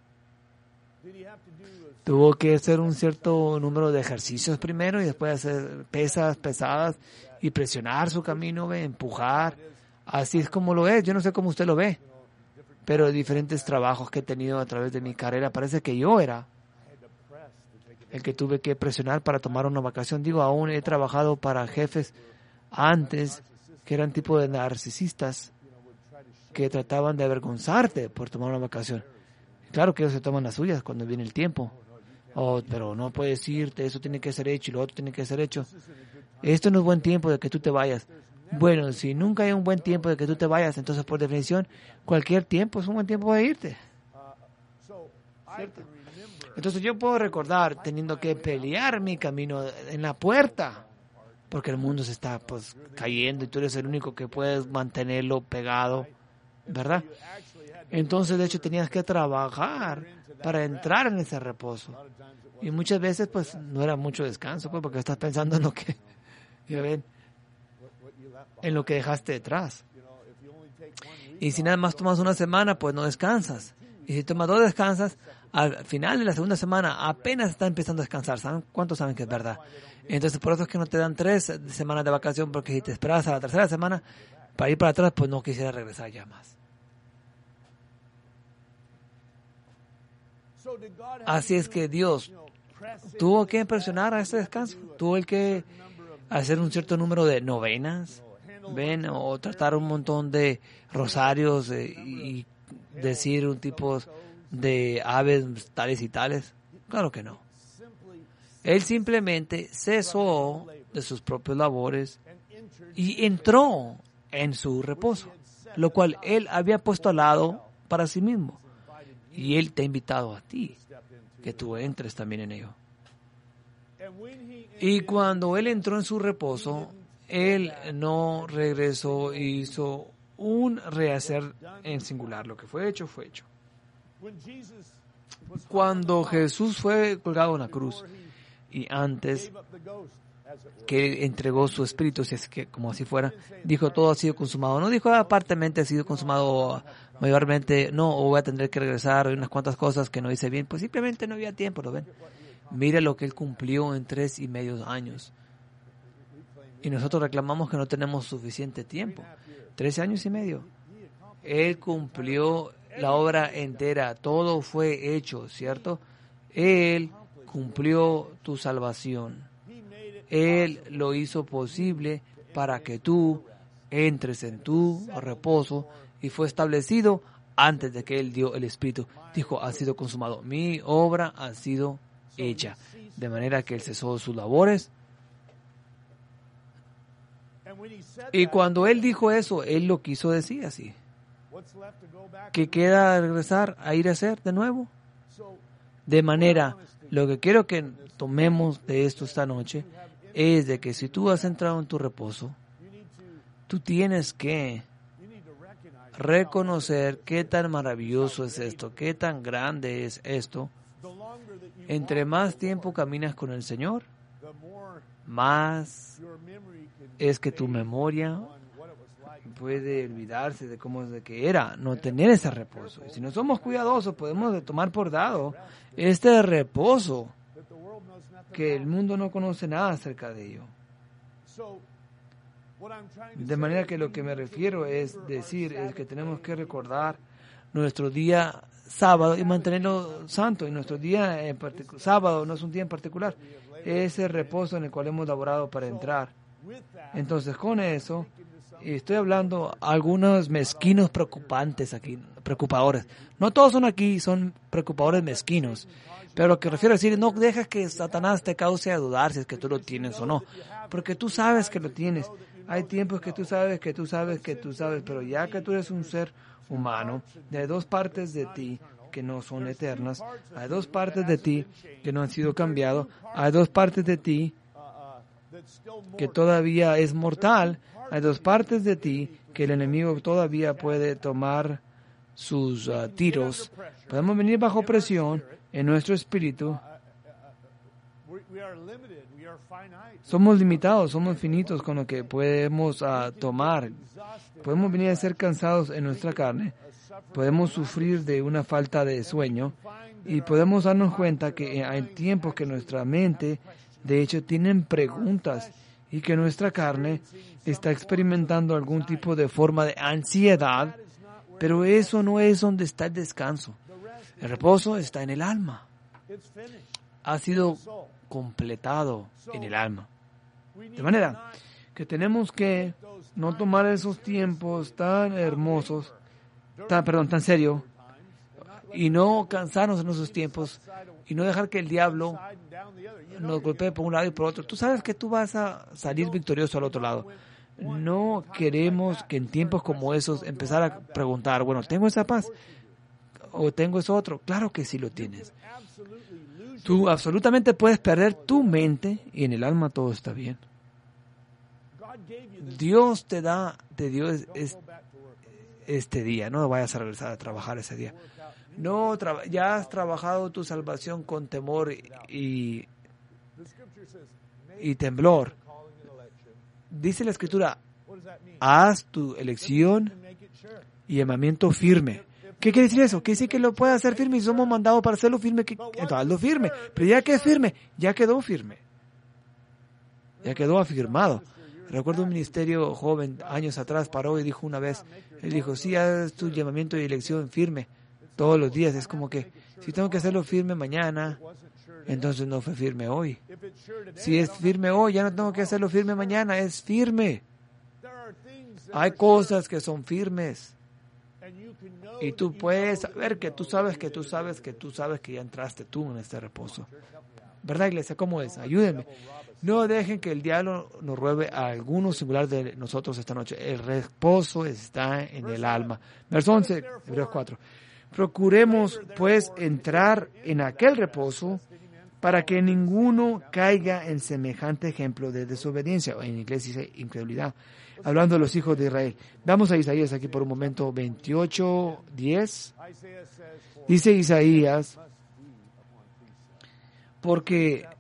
Tuvo que hacer un cierto número de ejercicios primero y después hacer pesas pesadas y presionar su camino, empujar. Así es como lo es. Yo no sé cómo usted lo ve, pero diferentes trabajos que he tenido a través de mi carrera, parece que yo era el que tuve que presionar para tomar una vacación. Digo, aún he trabajado para jefes antes que eran tipo de narcisistas que trataban de avergonzarte por tomar una vacación. Claro que ellos se toman las suyas cuando viene el tiempo. Oh, pero no puedes irte, eso tiene que ser hecho y lo otro tiene que ser hecho. Esto no es buen tiempo de que tú te vayas. Bueno, si nunca hay un buen tiempo de que tú te vayas, entonces por definición, cualquier tiempo es un buen tiempo de irte. ¿Cierto? Entonces yo puedo recordar teniendo que pelear mi camino en la puerta, porque el mundo se está pues cayendo y tú eres el único que puedes mantenerlo pegado, ¿verdad? Entonces de hecho tenías que trabajar para entrar en ese reposo. Y muchas veces pues no era mucho descanso, pues, porque estás pensando en lo que, ya ven, en lo que dejaste detrás. Y si nada más tomas una semana, pues no descansas. Y si tomas 2 descansas, al final de la segunda semana apenas está empezando a descansar. ¿Saben cuántos saben que es verdad? Entonces por eso es que no te dan 3 semanas de vacación, porque si te esperas a la tercera semana para ir para atrás, pues no quisiera regresar ya más. Así es que Dios tuvo que presionar a ese descanso, tuvo que hacer un cierto número de novenas, ven, o tratar un montón de rosarios y decir un tipo de aves tales y tales. Claro que no. Él simplemente cesó de sus propios labores y entró en su reposo, lo cual él había puesto al lado para sí mismo. Y él te ha invitado a ti que tú entres también en ello. Y cuando él entró en su reposo, él no regresó e hizo un rehacer en singular. Lo que fue hecho, fue hecho. Cuando Jesús fue colgado en la cruz y antes que entregó su espíritu, si es que como así fuera, dijo todo ha sido consumado. No dijo apartemente ha sido consumado mayormente, no, o voy a tener que regresar, hay unas cuantas cosas que no hice bien, pues simplemente no había tiempo, ¿lo ven? Mira lo que él cumplió en 3.5 años. Y nosotros reclamamos que no tenemos suficiente tiempo. 13 años y medio. Él cumplió la obra entera, todo fue hecho, ¿cierto? Él cumplió tu salvación. Él lo hizo posible para que tú entres en tu reposo y fue establecido antes de que Él dio el Espíritu. Dijo, ha sido consumado. Mi obra ha sido hecha. De manera que Él cesó sus labores. Y cuando Él dijo eso, Él lo quiso decir así. ¿Qué queda regresar a ir a hacer de nuevo? De manera, lo que quiero que tomemos de esto esta noche es de que si tú has entrado en tu reposo, tú tienes que reconocer qué tan maravilloso es esto, qué tan grande es esto. Entre más tiempo caminas con el Señor, más es que tu memoria puede olvidarse de cómo es de que era no tener ese reposo. Y si no somos cuidadosos, podemos tomar por dado este reposo que el mundo no conoce nada acerca de ello. De manera que lo que me refiero es decir es que tenemos que recordar nuestro día sábado y mantenerlo santo. Y nuestro día sábado no es un día en particular, es el reposo en el cual hemos laborado para entrar. Entonces con eso estoy hablando algunos mezquinos preocupantes aquí, preocupadores. No todos son aquí, son preocupadores mezquinos. Pero lo que refiero a decir, no dejes que Satanás te cause a dudar si es que tú lo tienes o no. Porque tú sabes que lo tienes. Hay tiempos que tú sabes, pero ya que tú eres un ser humano, hay 2 partes de ti que no son eternas, hay 2 partes de ti que no han sido cambiadas, hay 2 partes de ti que todavía es mortal, hay 2 partes de ti que el enemigo todavía puede tomar sus tiros. Podemos venir bajo presión en nuestro espíritu. Somos limitados, somos finitos con lo que podemos tomar. Podemos venir a ser cansados en nuestra carne. Podemos sufrir de una falta de sueño. Y podemos darnos cuenta que hay tiempos que nuestra mente, de hecho, tienen preguntas. Y que nuestra carne está experimentando algún tipo de forma de ansiedad. Pero eso no es donde está el descanso. El reposo está en el alma. Ha sido completado en el alma. De manera que tenemos que no tomar esos tiempos tan hermosos tan serio, y no cansarnos en esos tiempos, y no dejar que el diablo nos golpee por un lado y por otro. Tú sabes que tú vas a salir victorioso al otro lado. No queremos que en tiempos como esos empezar a preguntar, bueno, ¿tengo esa paz? ¿O tengo eso otro? Claro que sí lo tienes. Tú absolutamente puedes perder tu mente y en el alma todo está bien. Dios te dio este día. No vayas a regresar a trabajar ese día. No, ya has trabajado tu salvación con temor y temblor. Dice la Escritura, haz tu elección y llamamiento firme. ¿Qué quiere decir eso? Quiere decir que lo puede hacer firme y somos mandados para hacerlo firme. Entonces, hazlo firme. Pero ya que es firme, ya quedó firme. Ya quedó afirmado. Recuerdo un ministerio joven, años atrás, paró y dijo una vez, él dijo, sí, haz tu llamamiento y elección firme todos los días. Es como que, si tengo que hacerlo firme mañana, entonces no fue firme hoy. Si es firme hoy, ya no tengo que hacerlo firme mañana, es firme. Hay cosas que son firmes. Y tú puedes saber que tú sabes que ya entraste tú en este reposo. ¿Verdad, iglesia? ¿Cómo es? Ayúdenme. No dejen que el diablo nos robe a alguno singular de nosotros esta noche. El reposo está en el alma. Verso 11, Hebreos 4. Procuremos, pues, entrar en aquel reposo para que ninguno caiga en semejante ejemplo de desobediencia. O en inglés dice incredulidad. Hablando de los hijos de Israel. Vamos a Isaías aquí por un momento, 28:10. Dice Isaías, porque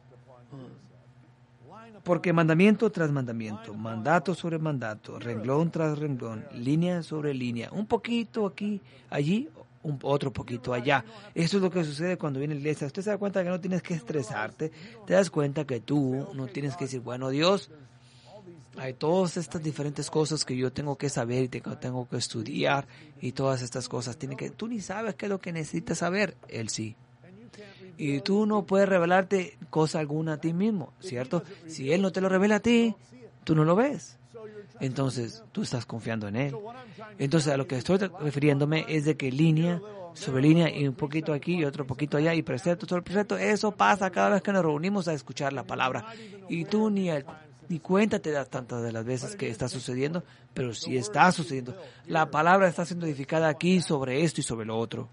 mandamiento tras mandamiento, mandato sobre mandato, renglón tras renglón, línea sobre línea, un poquito aquí, allí, otro poquito allá. Eso es lo que sucede cuando viene la iglesia. Usted se da cuenta que no tienes que estresarte, te das cuenta que tú no tienes que decir, bueno, Dios, hay todas estas diferentes cosas que yo tengo que saber y tengo que estudiar y todas estas cosas. Tú ni sabes qué es lo que necesitas saber, Él sí. Y tú no puedes revelarte cosa alguna a ti mismo, ¿cierto? Si Él no te lo revela a ti, tú no lo ves. Entonces, tú estás confiando en Él. Entonces, a lo que estoy refiriéndome es de que línea sobre línea y un poquito aquí y otro poquito allá y precepto sobre precepto, eso pasa cada vez que nos reunimos a escuchar la palabra. Y tú ni cuenta te das tantas de las veces que está sucediendo, pero sí está sucediendo. La palabra está siendo edificada aquí sobre esto y sobre lo otro.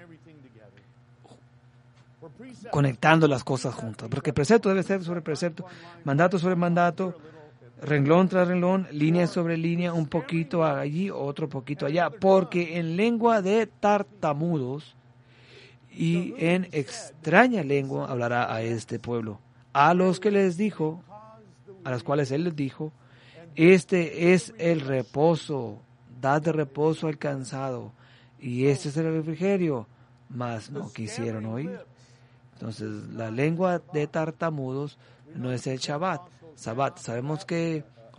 Conectando las cosas juntas, porque precepto debe ser sobre precepto, mandato sobre mandato, renglón tras renglón, línea sobre línea, un poquito allí, otro poquito allá, porque en lengua de tartamudos y en extraña lengua hablará a este pueblo, a los que les dijo, a los cuales él les dijo, este es el reposo, dad de reposo al cansado, y este es el refrigerio, mas no quisieron oír. Entonces, la lengua de tartamudos no es el Shabbat. Sabemos que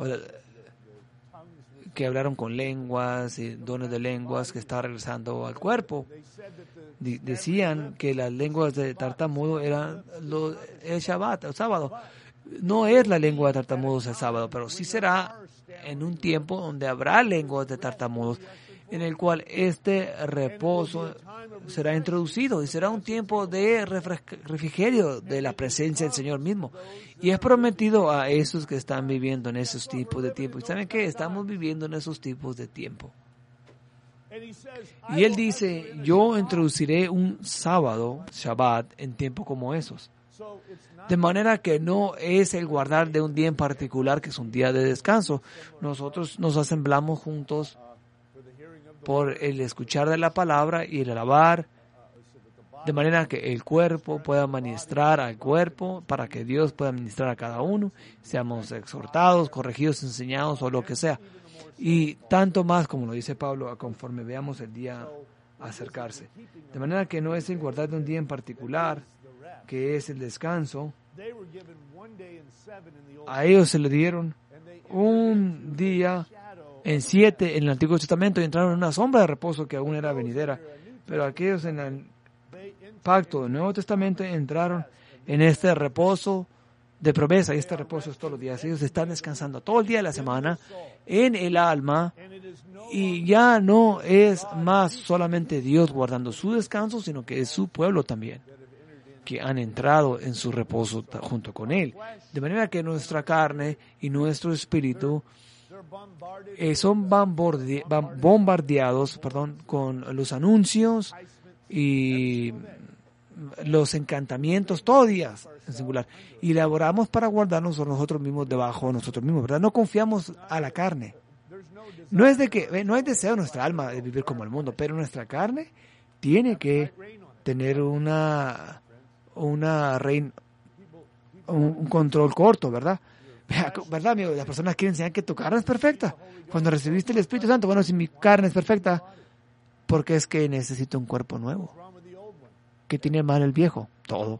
hablaron con lenguas y dones de lenguas que está regresando al cuerpo. Decían que las lenguas de tartamudo eran el Shabbat, el sábado. No es la lengua de tartamudos el sábado, pero sí será en un tiempo donde habrá lenguas de tartamudos, en el cual este reposo será introducido y será un tiempo de refrigerio de la presencia del Señor mismo. Y es prometido a esos que están viviendo en esos tipos de tiempo. ¿Y saben qué? Estamos viviendo en esos tipos de tiempo. Y Él dice, yo introduciré un sábado, Shabbat, en tiempos como esos. De manera que no es el guardar de un día en particular, que es un día de descanso. Nosotros nos asemblamos juntos por el escuchar de la palabra y el alabar, de manera que el cuerpo pueda ministrar al cuerpo, para que Dios pueda ministrar a cada uno, seamos exhortados, corregidos, enseñados o lo que sea. Y tanto más, como lo dice Pablo, conforme veamos el día acercarse. De manera que no es el guardar de un día en particular, que es el descanso. A ellos se le dieron un día en 7 en el Antiguo Testamento y entraron en una sombra de reposo que aún era venidera. Pero aquellos en el pacto del Nuevo Testamento entraron en este reposo de promesa, y este reposo es todos los días. Ellos están descansando todo el día de la semana en el alma, y ya no es más solamente Dios guardando su descanso, sino que es su pueblo también, que han entrado en su reposo junto con Él. De manera que nuestra carne y nuestro espíritu son bombardeados con los anuncios y los encantamientos todos días en singular, y laboramos para guardarnos a nosotros mismos debajo de nosotros mismos, ¿verdad? No confiamos a la carne. No es de que no hay deseo en nuestra alma de vivir como el mundo, pero nuestra carne tiene que tener un control corto, ¿verdad? ¿Verdad, amigo? Las personas quieren enseñar que tu carne es perfecta. Cuando recibiste el Espíritu Santo, bueno, si mi carne es perfecta, porque es que necesito un cuerpo nuevo. ¿Qué tiene mal el viejo? Todo.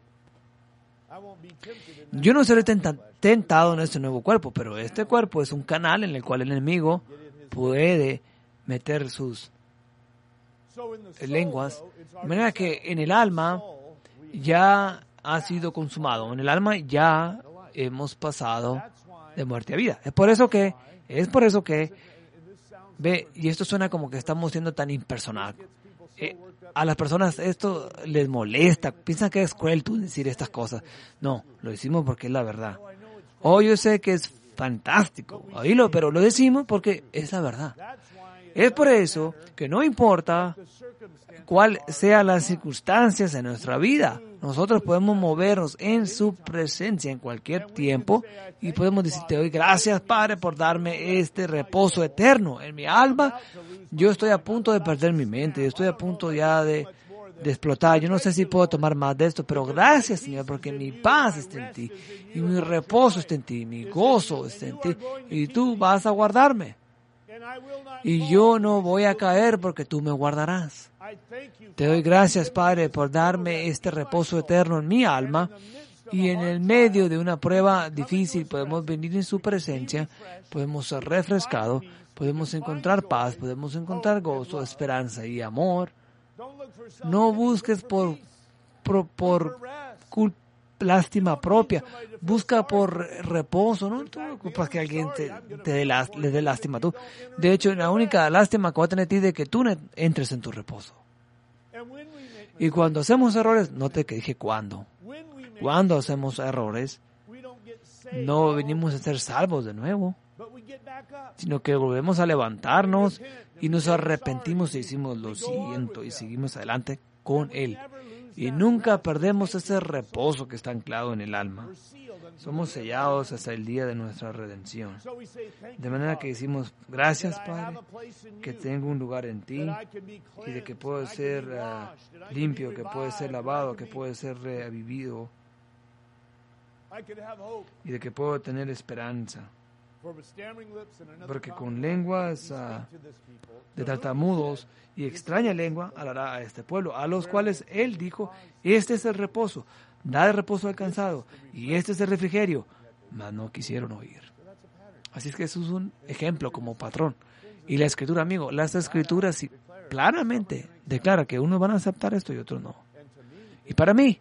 Yo no seré tentado en este nuevo cuerpo, pero este cuerpo es un canal en el cual el enemigo puede meter sus lenguas. De manera que en el alma ya ha sido consumado. En el alma ya hemos pasado de muerte a vida. Es por eso que, ve, y esto suena como que estamos siendo tan impersonal. A las personas esto les molesta, piensan que es cruel tú decir estas cosas. No, lo decimos porque es la verdad. Yo sé que es fantástico oírlo, pero lo decimos porque es la verdad. Es por eso que no importa cuál sean las circunstancias en nuestra vida, nosotros podemos movernos en su presencia en cualquier tiempo y podemos decirte hoy, gracias Padre por darme este reposo eterno en mi alma. Yo estoy a punto de perder mi mente, yo estoy a punto ya de explotar. Yo no sé si puedo tomar más de esto, pero gracias Señor, porque mi paz está en ti, y mi reposo está en ti, mi gozo está en ti, y tú vas a guardarme. Y yo no voy a caer porque tú me guardarás. Te doy gracias, Padre, por darme este reposo eterno en mi alma, y en el medio de una prueba difícil podemos venir en su presencia, podemos ser refrescados, podemos encontrar paz, podemos encontrar gozo, esperanza y amor. No busques por lástima propia, busca por reposo. No te preocupes que alguien le dé lástima tú. De hecho, la única lástima que va a tener ti es de que tú entres en tu reposo. Y cuando hacemos errores, note que dije cuando. Cuando hacemos errores, no venimos a ser salvos de nuevo, sino que volvemos a levantarnos y nos arrepentimos y decimos lo siento y seguimos adelante con Él. Y nunca perdemos ese reposo que está anclado en el alma. Somos sellados hasta el día de nuestra redención. De manera que decimos, gracias Padre, que tengo un lugar en ti, y de que puedo ser limpio, que puedo ser lavado, que puedo ser revivido, y de que puedo tener esperanza. Porque con lenguas de tartamudos y extraña lengua hablará a este pueblo, a los cuales Él dijo, este es el reposo, da el reposo al cansado, y este es el refrigerio, mas no quisieron oír. Así es que eso es un ejemplo como patrón. Y la Escritura, amigo, las Escrituras claramente declara que unos van a aceptar esto y otros no. Y para mí,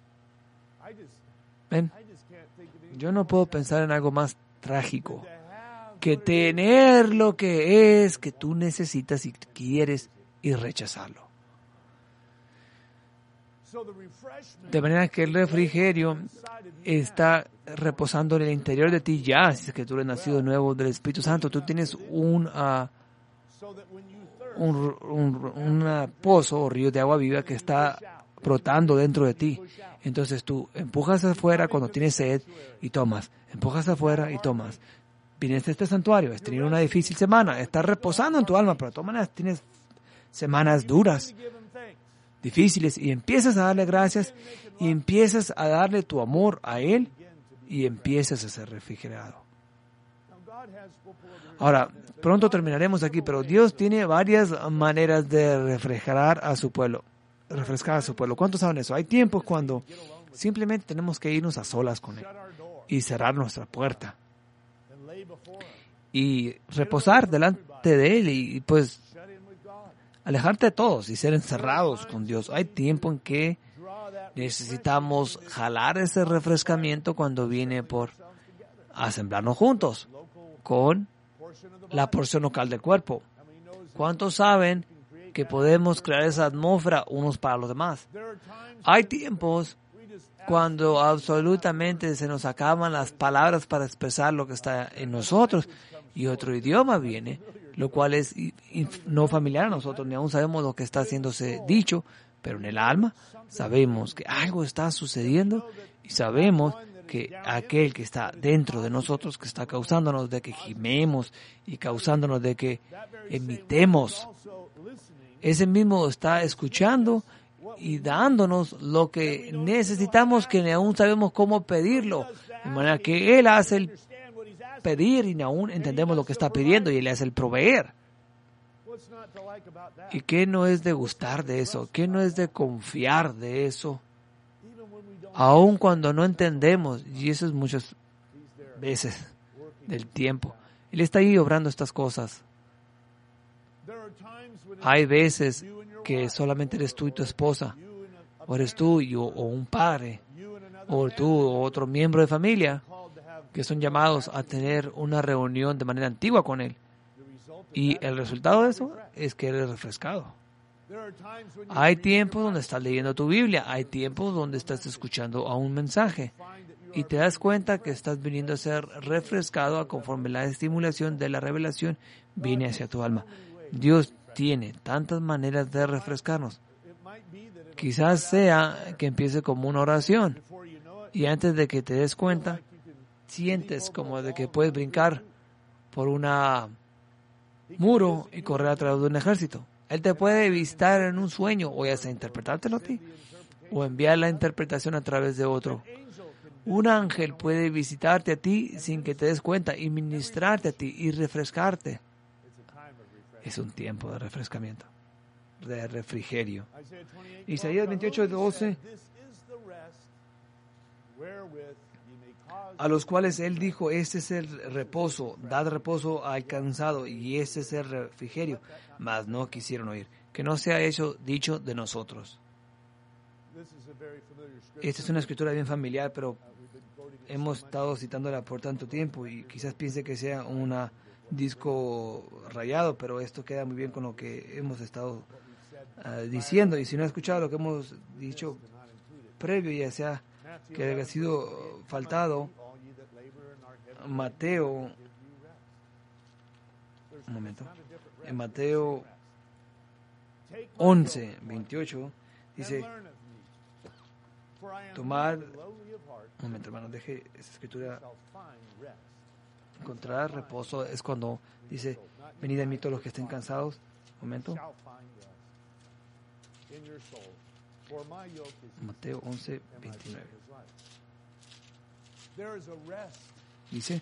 ven, yo no puedo pensar en algo más trágico que tener lo que es que tú necesitas y quieres y rechazarlo. De manera que el refrigerio está reposando en el interior de ti ya, si es que tú eres nacido nuevo del Espíritu Santo. Tú tienes un pozo o río de agua viva que está brotando dentro de ti. Entonces tú empujas afuera cuando tienes sed y tomas. Empujas afuera y tomas. Vienes a este santuario, has tenido una difícil semana, estás reposando en tu alma, pero de todas maneras tienes semanas duras, difíciles, y empiezas a darle gracias, y empiezas a darle tu amor a Él, y empiezas a ser refrigerado. Ahora, pronto terminaremos aquí, pero Dios tiene varias maneras de refrescar a su pueblo. ¿Cuántos saben eso? Hay tiempos cuando simplemente tenemos que irnos a solas con Él y cerrar nuestra puerta y reposar delante de Él y pues alejarte de todos y ser encerrados con Dios. Hay tiempo en que necesitamos jalar ese refrescamiento cuando viene por asemblarnos juntos con la porción local del cuerpo. ¿Cuántos saben que podemos crear esa atmósfera unos para los demás? Hay tiempos cuando absolutamente se nos acaban las palabras para expresar lo que está en nosotros y otro idioma viene, lo cual es no familiar a nosotros, ni aún sabemos lo que está haciéndose dicho, pero en el alma sabemos que algo está sucediendo y sabemos que aquel que está dentro de nosotros, que está causándonos de que gimemos y causándonos de que emitemos, ese mismo está escuchando y dándonos lo que necesitamos, que ni aún sabemos cómo pedirlo, de manera que Él hace el pedir y ni aún entendemos lo que está pidiendo y Él hace el proveer. ¿Y qué no es de gustar de eso? ¿Qué no es de confiar de eso? Aun cuando no entendemos, y eso es muchas veces del tiempo, Él está ahí obrando estas cosas. Hay veces que solamente eres tú y tu esposa, o eres tú o un padre, o tú o otro miembro de familia, que son llamados a tener una reunión de manera antigua con Él. Y el resultado de eso es que eres refrescado. Hay tiempos donde estás leyendo tu Biblia, hay tiempos donde estás escuchando a un mensaje y te das cuenta que estás viniendo a ser refrescado a conforme la estimulación de la revelación viene hacia tu alma. Dios tiene tantas maneras de refrescarnos. Quizás sea que empiece como una oración y antes de que te des cuenta, sientes como de que puedes brincar por un muro y correr a través de un ejército. Él te puede visitar en un sueño, o ya sea interpretártelo a ti, o enviar la interpretación a través de otro. Un ángel puede visitarte a ti sin que te des cuenta y ministrarte a ti y refrescarte. Es un tiempo de refrescamiento, de refrigerio. Isaías 28:12, a los cuales Él dijo, este es el reposo, dad reposo al cansado, y este es el refrigerio, mas no quisieron oír, que no sea dicho de nosotros. Esta es una escritura bien familiar, pero hemos estado citándola por tanto tiempo y quizás piense que sea un disco rayado, pero esto queda muy bien con lo que hemos estado diciendo. Y si no ha escuchado lo que hemos dicho previo, ya sea que haya sido faltado, Mateo, un momento, en Mateo 11:28 dice, tomad, un momento hermano, deje esa escritura. Encontrar reposo es cuando dice, venid a mí todos los que estén cansados. Un momento. Mateo 11:29. Dice,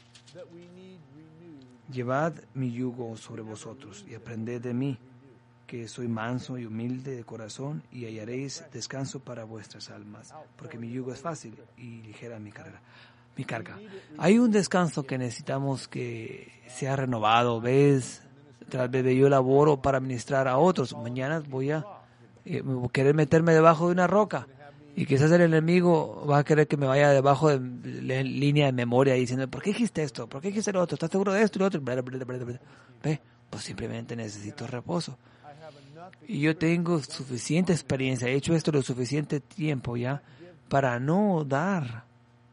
llevad mi yugo sobre vosotros y aprended de mí, que soy manso y humilde de corazón, y hallaréis descanso para vuestras almas, porque mi yugo es fácil y ligera mi carga. Hay un descanso que necesitamos que sea renovado, vez tras vez. Yo laboro para ministrar a otros. Mañana voy a querer meterme debajo de una roca y quizás el enemigo va a querer que me vaya debajo de línea de memoria diciendo, ¿por qué dijiste esto? ¿Por qué dijiste lo otro? ¿Estás seguro de esto y lo otro? ¿Ve? Pues simplemente necesito reposo. Y yo tengo suficiente experiencia, he hecho esto lo suficiente tiempo ya para no dar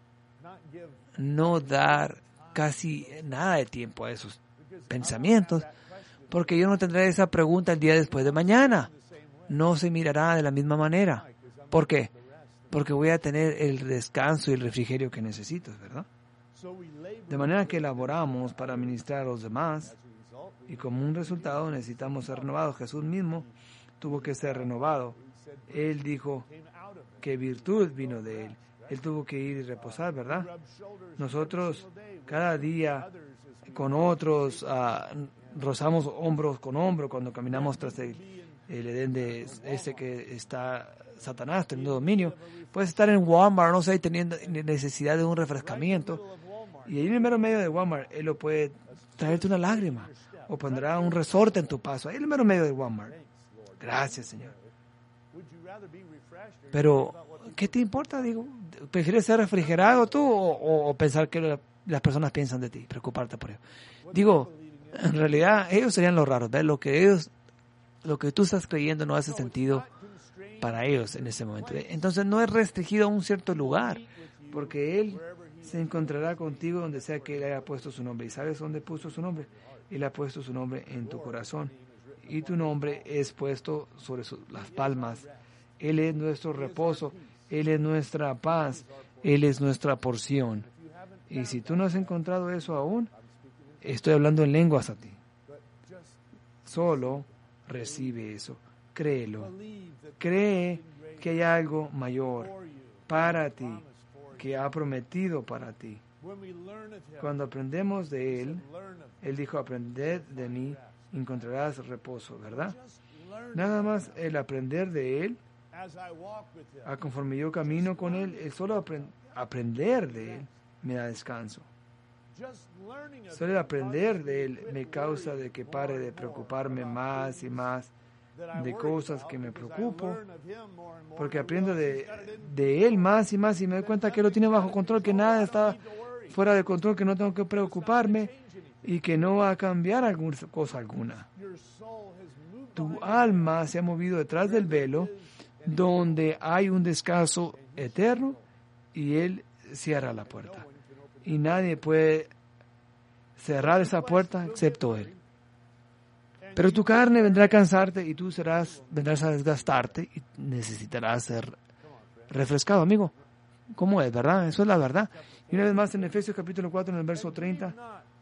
casi nada de tiempo a esos pensamientos, porque yo no tendré esa pregunta el día después de mañana. No se mirará de la misma manera. ¿Por qué? Porque voy a tener el descanso y el refrigerio que necesito, ¿verdad? De manera que elaboramos para ministrar a los demás y como un resultado necesitamos ser renovados. Jesús mismo tuvo que ser renovado. Él dijo que virtud vino de Él. Él tuvo que ir y reposar, ¿verdad? Nosotros cada día con otros rozamos hombros con hombro cuando caminamos tras el Edén de ese que está Satanás teniendo dominio. Puedes estar en Walmart, no sé, teniendo necesidad de un refrescamiento, y ahí en el mero medio de Walmart Él lo puede traerte una lágrima o pondrá un resorte en tu paso, ahí en el mero medio de Walmart. Gracias, Señor. Pero, ¿qué te importa? Digo, ¿prefieres ser refrigerado tú o pensar que las personas piensan de ti, preocuparte por ello? Digo, en realidad ellos serían los raros, ¿ves? Lo que tú estás creyendo no hace sentido para ellos en ese momento. Entonces no es restringido a un cierto lugar, porque Él se encontrará contigo donde sea que Él haya puesto su nombre. ¿Y sabes dónde puso su nombre? Él ha puesto su nombre en tu corazón. Y tu nombre es puesto sobre las palmas. Él es nuestro reposo. Él es nuestra paz. Él es nuestra porción. Y si tú no has encontrado eso aún, estoy hablando en lenguas a ti. Solo recibe eso. Créelo. Cree que hay algo mayor para ti, que ha prometido para ti. Cuando aprendemos de Él, Él dijo, aprended de mí, encontrarás reposo, ¿verdad? Nada más el aprender de Él, a conforme yo camino con Él, el solo aprender de Él me da descanso. Solo el aprender de Él me causa de que pare de preocuparme más y más de cosas que me preocupo, porque aprendo de Él más y más y me doy cuenta que Él lo tiene bajo control, que nada está fuera de control, que no tengo que preocuparme y que no va a cambiar cosa alguna. Tu alma se ha movido detrás del velo donde hay un descanso eterno y Él cierra la puerta. Y nadie puede cerrar esa puerta excepto Él. Pero tu carne vendrá a cansarte y tú vendrás a desgastarte y necesitarás ser refrescado, amigo. ¿Cómo es, verdad? Eso es la verdad. Y una vez más en Efesios capítulo 4, en el verso 30.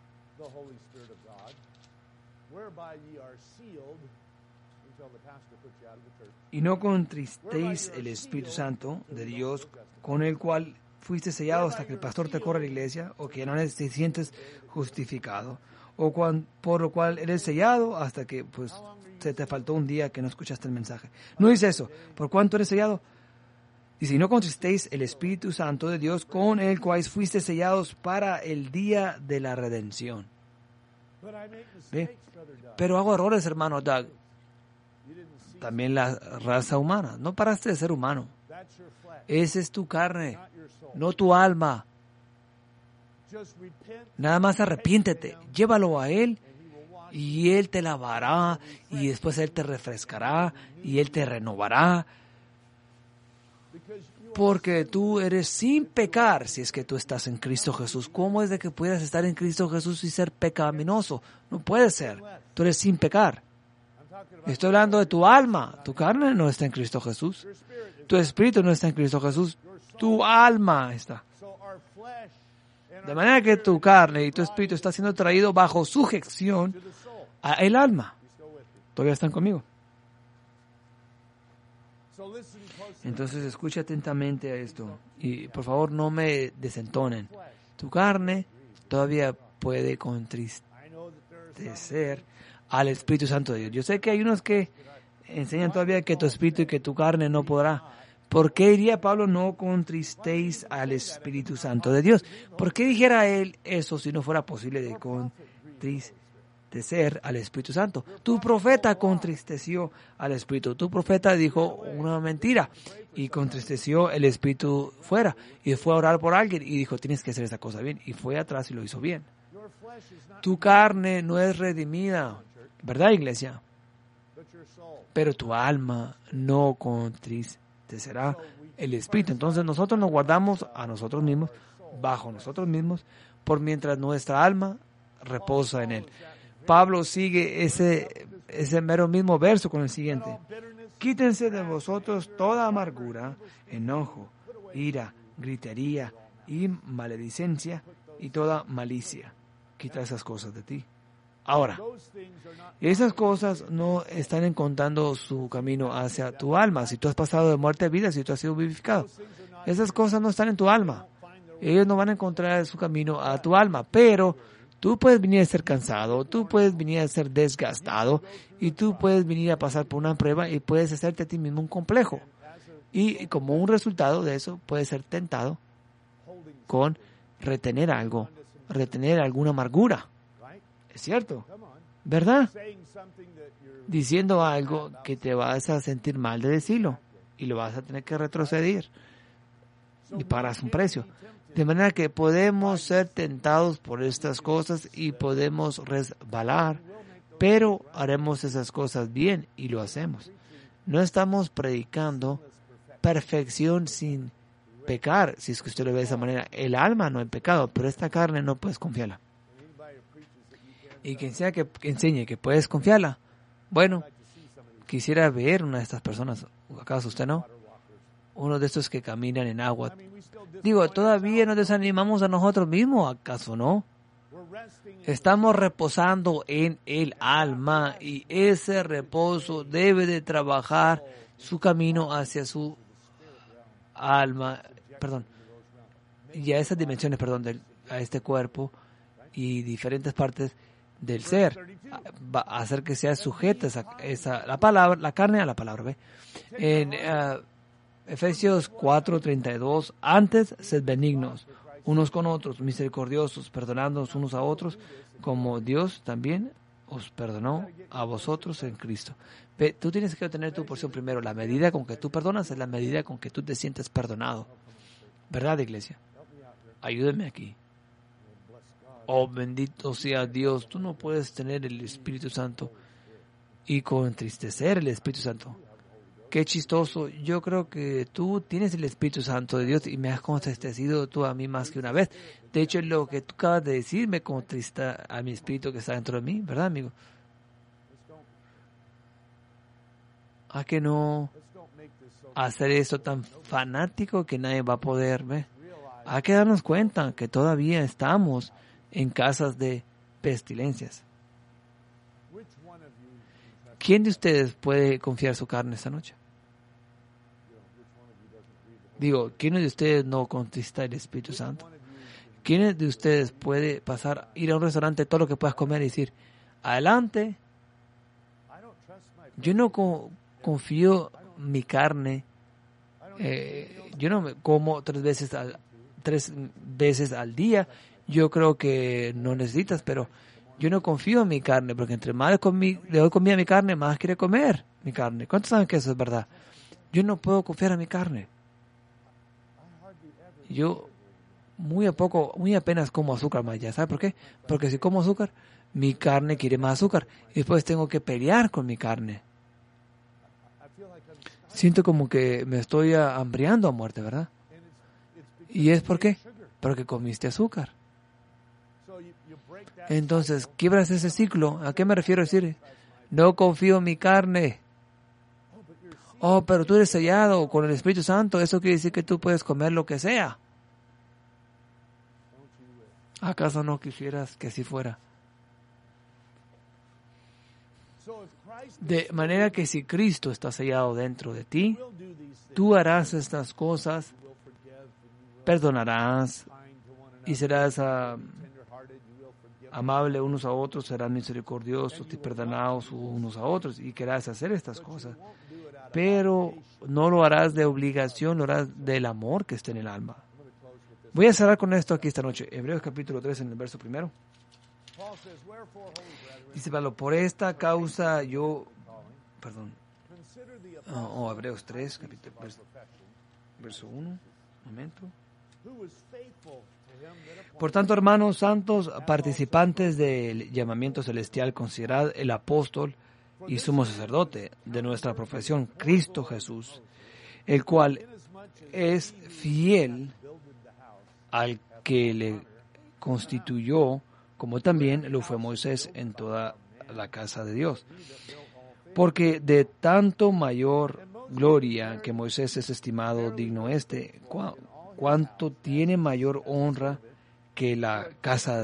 Y no contristéis el Espíritu Santo de Dios, con el cual fuiste sellado hasta que el pastor te corra a la iglesia, o que no te sientes justificado, o por lo cual eres sellado hasta que se te faltó un día que no escuchaste el mensaje. No dice eso. ¿Por cuánto eres sellado? Dice, y no contristéis el Espíritu Santo de Dios, con el cual fuiste sellados para el día de la redención. ¿Ve? Pero hago errores, hermano Doug. También la raza humana. No paraste de ser humano. Esa es tu carne, no tu alma. Nada más arrepiéntete, llévalo a Él y Él te lavará y después Él te refrescará y Él te renovará. Porque tú eres sin pecar si es que tú estás en Cristo Jesús. ¿Cómo es de que puedas estar en Cristo Jesús y ser pecaminoso? No puede ser. Tú eres sin pecar. Estoy hablando de tu alma. Tu carne no está en Cristo Jesús. Tu espíritu no está en Cristo Jesús. Tu alma está. De manera que tu carne y tu espíritu está siendo traído bajo sujeción a el alma. ¿Todavía están conmigo? Entonces escucha atentamente a esto y por favor no me desentonen. Tu carne todavía puede contristecer al Espíritu Santo de Dios. Yo sé que hay unos que enseñan todavía que tu espíritu y que tu carne no podrá. ¿Por qué diría Pablo no contristéis al Espíritu Santo de Dios? ¿Por qué dijera él eso si no fuera posible de contristecer al Espíritu Santo? Tu profeta contristeció al Espíritu. Tu profeta dijo una mentira y contristeció el Espíritu fuera y fue a orar por alguien y dijo, tienes que hacer esta cosa bien. Y fue atrás y lo hizo bien. Tu carne no es redimida, ¿verdad, iglesia? Pero tu alma no contristecerá el Espíritu. Entonces nosotros nos guardamos a nosotros mismos, bajo nosotros mismos, por mientras nuestra alma reposa en Él. Pablo sigue ese mero mismo verso con el siguiente. Quítense de vosotros toda amargura, enojo, ira, gritería y maledicencia y toda malicia. Quita esas cosas de ti. Ahora, esas cosas no están encontrando su camino hacia tu alma. Si tú has pasado de muerte a vida, si tú has sido vivificado, esas cosas no están en tu alma. Ellos no van a encontrar su camino a tu alma, pero tú puedes venir a ser cansado, tú puedes venir a ser desgastado y tú puedes venir a pasar por una prueba y puedes hacerte a ti mismo un complejo. Y como un resultado de eso, puedes ser tentado con retener algo, retener alguna amargura. Es cierto, ¿verdad? Diciendo algo que te vas a sentir mal de decirlo. y lo vas a tener que retroceder y pagarás un precio. De manera que podemos ser tentados por estas cosas y podemos resbalar, pero haremos esas cosas bien y lo hacemos. No estamos predicando perfección sin pecar, si es que usted lo ve de esa manera. El alma no es pecado, pero esta carne no puedes confiarla. Y quien sea que enseñe que puedes confiarla, bueno, quisiera ver una de estas personas. ¿Acaso usted no? Uno de estos que caminan en agua. Digo, todavía nos desanimamos a nosotros mismos, ¿acaso no? Estamos reposando en el alma y ese reposo debe de trabajar su camino hacia su alma, y a esas dimensiones, a este cuerpo y diferentes partes del ser, va a hacer que sea sujeta la palabra, la carne a la palabra. ¿Ve? En Efesios 4:32, antes sed benignos unos con otros, misericordiosos, perdonándonos unos a otros, como Dios también os perdonó a vosotros en Cristo. Ve, tú tienes que obtener tu porción primero. La medida con que tú perdonas es la medida con que tú te sientes perdonado. ¿Verdad, iglesia? Ayúdeme aquí. Oh, bendito sea Dios. Tú no puedes tener el Espíritu Santo y contristecer el Espíritu Santo. Qué chistoso. Yo creo que tú tienes el Espíritu Santo de Dios y me has contristecido tú a mí más que una vez. De hecho, lo que tú acabas de decir me contrista a mi espíritu que está dentro de mí, ¿verdad, amigo? ¿A que no hacer esto tan fanático que nadie va a poder ver? Hay que darnos cuenta que todavía estamos en casas de pestilencias. ¿Quién de ustedes puede confiar su carne esta noche? Digo, ¿quién de ustedes no contrista el Espíritu Santo? ¿Quién de ustedes puede ir a un restaurante, todo lo que puedas comer y decir, adelante? Yo no confío mi carne. Yo no me como tres veces al día. Yo creo que no necesitas, pero yo no confío en mi carne, porque entre más le doy comida a mi carne, más quiere comer mi carne. ¿Cuántos saben que eso es verdad? Yo no puedo confiar en mi carne. Yo muy apenas como azúcar más ya. ¿Sabe por qué? Porque si como azúcar, mi carne quiere más azúcar. Y después tengo que pelear con mi carne. Siento como que me estoy hambriando a muerte, ¿verdad? ¿Y es por qué? Porque comiste azúcar. Entonces, quiebras ese ciclo. ¿A qué me refiero a decir? No confío en mi carne. Oh, pero tú eres sellado con el Espíritu Santo. Eso quiere decir que tú puedes comer lo que sea. ¿Acaso no quisieras que así fuera? De manera que si Cristo está sellado dentro de ti, tú harás estas cosas, perdonarás y serás amable unos a otros, serán misericordiosos y perdonados unos a otros y querrás hacer estas cosas. Pero no lo harás de obligación, lo harás del amor que está en el alma. Voy a cerrar con esto aquí esta noche. Hebreos capítulo 3 en el verso 1. Dice Pablo, por esta causa Hebreos 3, capítulo, verso 1, momento. Por tanto, hermanos santos, participantes del llamamiento celestial, considerad el apóstol y sumo sacerdote de nuestra profesión, Cristo Jesús, el cual es fiel al que le constituyó, como también lo fue Moisés en toda la casa de Dios. Porque de tanto mayor gloria que Moisés es estimado digno cuanto tiene mayor honra que la casa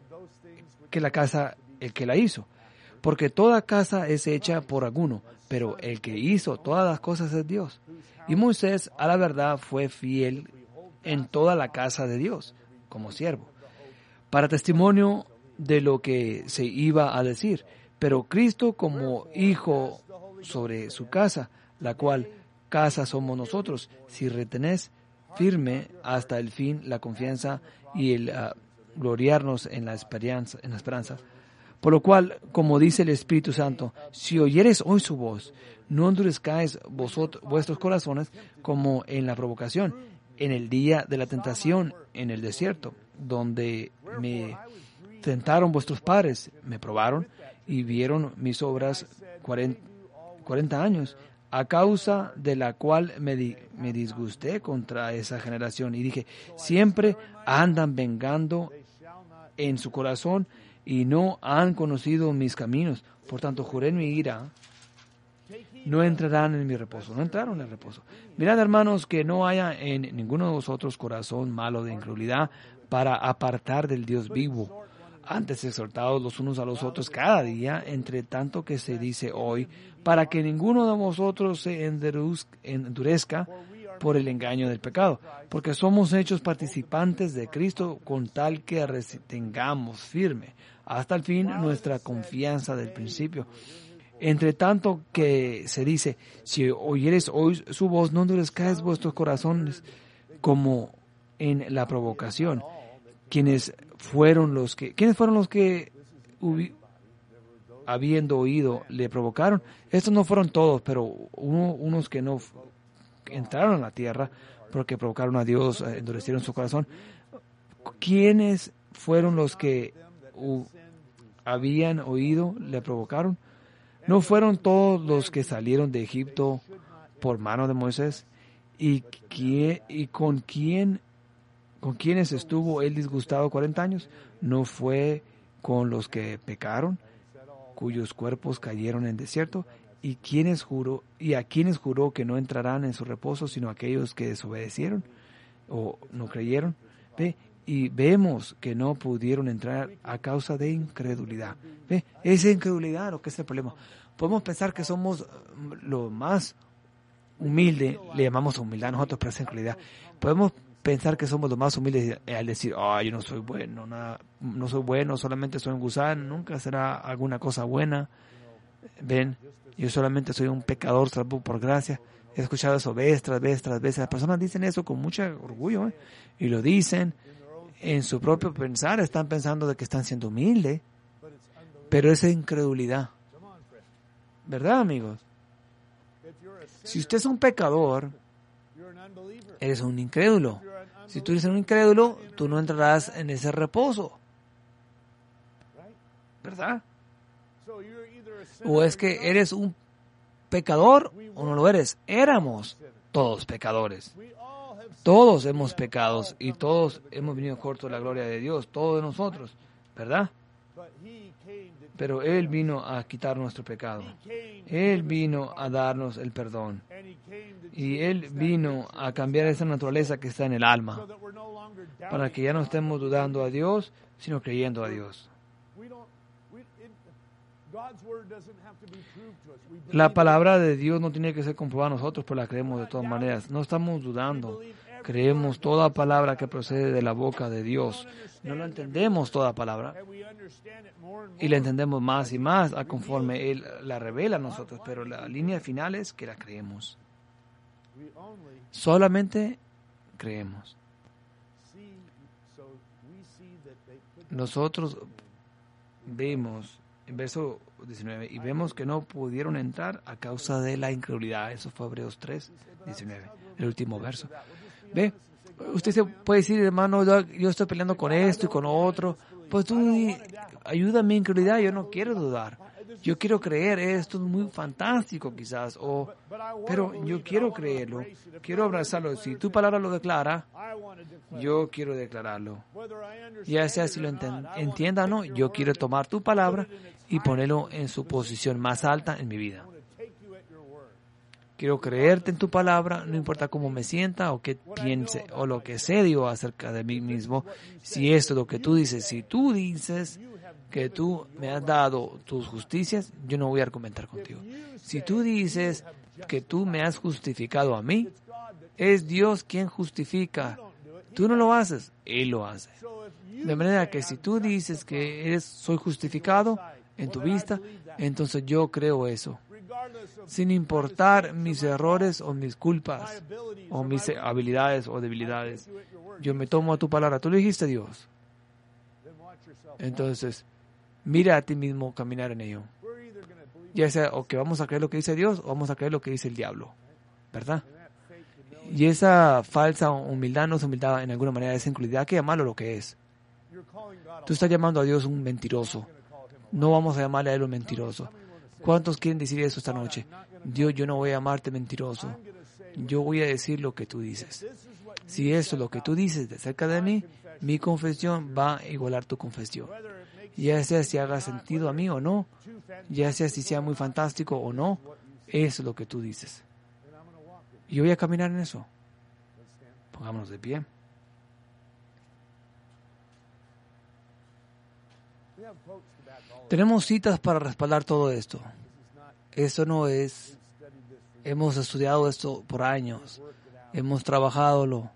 el que la hizo. Porque toda casa es hecha por alguno, pero el que hizo todas las cosas es Dios. Y Moisés, a la verdad, fue fiel en toda la casa de Dios, como siervo, para testimonio de lo que se iba a decir, pero Cristo como hijo sobre su casa, la cual casa somos nosotros, si retenés firme hasta el fin la confianza y el gloriarnos en la esperanza. Por lo cual, como dice el Espíritu Santo, si oyeres hoy su voz, no endurezcáis vuestros corazones como en la provocación, en el día de la tentación en el desierto, donde me tentaron vuestros padres, me probaron y vieron mis obras 40 años, a causa de la cual me disgusté contra esa generación y dije, siempre andan vengando en su corazón y no han conocido mis caminos. Por tanto, juré en mi ira, no entrarán en mi reposo. No entraron en el reposo. Mirad, hermanos, que no haya en ninguno de vosotros corazón malo de incredulidad para apartar del Dios vivo. Antes exhortados los unos a los otros cada día, entre tanto que se dice hoy, para que ninguno de vosotros se endurezca por el engaño del pecado, porque somos hechos participantes de Cristo con tal que retengamos firme hasta el fin nuestra confianza del principio. Entre tanto que se dice, si oyeres hoy su voz, no endurezcáis vuestros corazones como en la provocación. ¿Quiénes fueron los que habiendo oído le provocaron? Estos no fueron todos, pero unos que no entraron a la tierra porque provocaron a Dios, endurecieron su corazón. ¿Quiénes fueron los que habían oído le provocaron? ¿No fueron todos los que salieron de Egipto por mano de Moisés? ¿Y con quiénes estuvo él disgustado 40 años? ¿No fue con los que pecaron, cuyos cuerpos cayeron en el desierto? ¿Y a quienes juró que no entrarán en su reposo, sino aquellos que desobedecieron o no creyeron? ¿Ve? Y vemos que no pudieron entrar a causa de incredulidad. ¿Ve? Esa incredulidad lo que es el problema. Podemos pensar que somos lo más humilde, le llamamos humildad a nosotros, pero esa incredulidad. Podemos pensar que somos los más humildes al decir, yo no soy bueno, no soy bueno, solamente soy un gusano, nunca será alguna cosa buena. Ven, yo solamente soy un pecador salvo por gracia. He escuchado eso vez tras vez tras vez. Las personas dicen eso con mucho orgullo, y lo dicen en su propio pensar, están pensando de que están siendo humildes, pero esa incredulidad, ¿verdad, amigos? Si usted es un pecador, eres un incrédulo. Si tú eres un incrédulo, tú no entrarás en ese reposo, ¿verdad? O es que eres un pecador o no lo eres. Éramos todos pecadores. Todos hemos pecado y todos hemos venido cortos de la gloria de Dios, todos nosotros, ¿verdad? Pero Él vino a quitar nuestro pecado. Él vino a darnos el perdón. Y Él vino a cambiar esa naturaleza que está en el alma, para que ya no estemos dudando a Dios, sino creyendo a Dios. La palabra de Dios no tiene que ser comprobada a nosotros, pero la creemos de todas maneras. No estamos dudando. Creemos toda palabra que procede de la boca de Dios. No la entendemos toda palabra. Y la entendemos más y más a conforme Él la revela a nosotros. Pero la línea final es que la creemos. Solamente creemos. Nosotros vemos en verso 19, y vemos que no pudieron entrar a causa de la incredulidad. Eso fue Hebreos 3, 19, el último verso. ¿Ve? Usted se puede decir, hermano, yo estoy peleando con esto y con otro. Pues tú ayúdame en mi incredulidad, yo no quiero dudar. Yo quiero creer, esto es muy fantástico quizás, pero yo quiero creerlo, quiero abrazarlo. Si tu palabra lo declara, yo quiero declararlo. Ya sea si lo entienda o no, yo quiero tomar tu palabra y ponerlo en su posición más alta en mi vida. Quiero creerte en tu palabra, no importa cómo me sienta o qué piense o lo que sé yo acerca de mí mismo. Si esto es lo que tú dices, si tú dices que tú me has dado tus justicias, yo no voy a argumentar contigo. Si tú dices que tú me has justificado a mí, es Dios quien justifica. Tú no lo haces, Él lo hace. De manera que si tú dices que soy justificado en tu vista, entonces yo creo eso. Sin importar mis errores o mis culpas, o mis habilidades o debilidades, yo me tomo a tu palabra. Tú lo dijiste, Dios. Entonces, mira a ti mismo caminar en ello. Ya sea o que vamos a creer lo que dice Dios o vamos a creer lo que dice el diablo, ¿verdad? Y esa falsa humildad no es humildad en alguna manera, es incredulidad. Hay que llamarlo lo que es. Tú estás llamando a Dios un mentiroso. No vamos a llamarle a Él un mentiroso. ¿Cuántos quieren decir eso esta noche? Dios, yo no voy a llamarte mentiroso. Yo voy a decir lo que tú dices. Si eso es lo que tú dices acerca de mí, mi confesión va a igualar tu confesión. Ya sea si haga sentido a mí o no, ya sea si sea muy fantástico o no, eso es lo que tú dices. Y yo voy a caminar en eso. Pongámonos de pie. Tenemos citas para respaldar todo esto. Esto no es... Hemos estudiado esto por años. Hemos trabajado.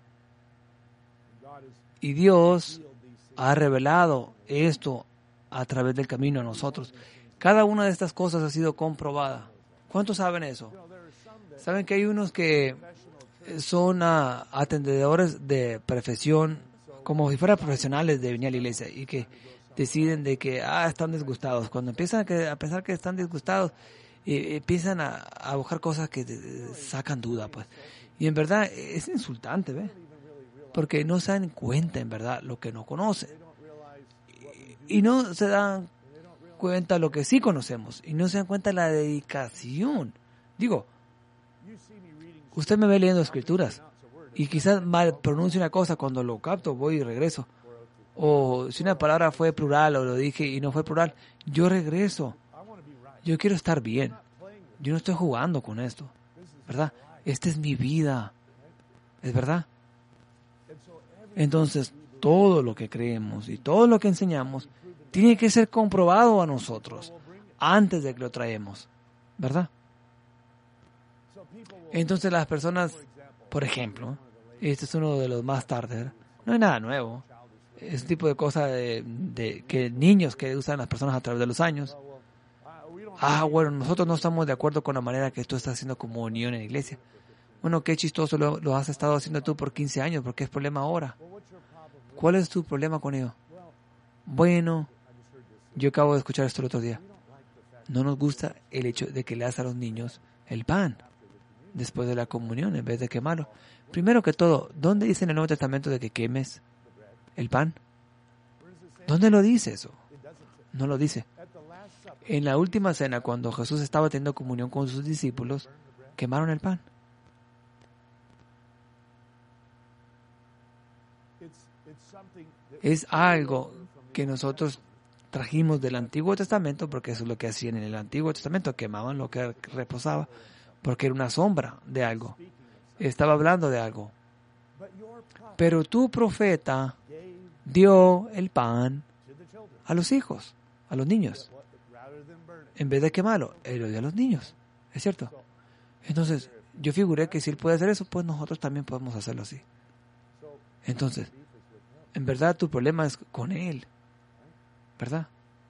Y Dios ha revelado esto a través del camino a nosotros. Cada una de estas cosas ha sido comprobada. ¿Cuántos saben eso? Saben que hay unos que son atendedores de profesión, como si fueran profesionales de venir a la iglesia, y que deciden de que están disgustados. Cuando empiezan a pensar que están disgustados, empiezan a buscar cosas que sacan duda, pues. Y en verdad es insultante, ¿ve? Porque no se dan cuenta, en verdad, lo que no conocen. Y no se dan cuenta lo que sí conocemos. Y no se dan cuenta la dedicación. Digo, usted me ve leyendo escrituras y quizás mal pronuncie una cosa, cuando lo capto voy y regreso. O si una palabra fue plural o lo dije y no fue plural, yo regreso. Yo quiero estar bien. Yo no estoy jugando con esto, ¿verdad? Esta es mi vida. ¿Es verdad? Entonces, todo lo que creemos y todo lo que enseñamos tiene que ser comprobado a nosotros antes de que lo traemos, ¿verdad? Entonces las personas, por ejemplo, este es uno de los más tarde, no hay nada nuevo, es un tipo de cosa de que niños que usan las personas a través de los años. Bueno, nosotros no estamos de acuerdo con la manera que tú estás haciendo comunión en la iglesia. Bueno, qué chistoso lo has estado haciendo tú por 15 años, ¿por qué es problema ahora? ¿Cuál es tu problema con ello? Bueno, yo acabo de escuchar esto el otro día. No nos gusta el hecho de que le das a los niños el pan después de la comunión en vez de quemarlo. Primero que todo, ¿dónde dice en el Nuevo Testamento de que quemes el pan? ¿Dónde lo dice eso? No lo dice. En la última cena, cuando Jesús estaba teniendo comunión con sus discípulos, quemaron el pan. Es algo que nosotros trajimos del Antiguo Testamento, porque eso es lo que hacían en el Antiguo Testamento, quemaban lo que reposaba, porque era una sombra de algo. Estaba hablando de algo. Pero tu profeta dio el pan a los hijos, a los niños. En vez de quemarlo, él lo dio a los niños. ¿Es cierto? Entonces, yo figuré que si él puede hacer eso, pues nosotros también podemos hacerlo así. Entonces, en verdad tu problema es con él, ¿verdad?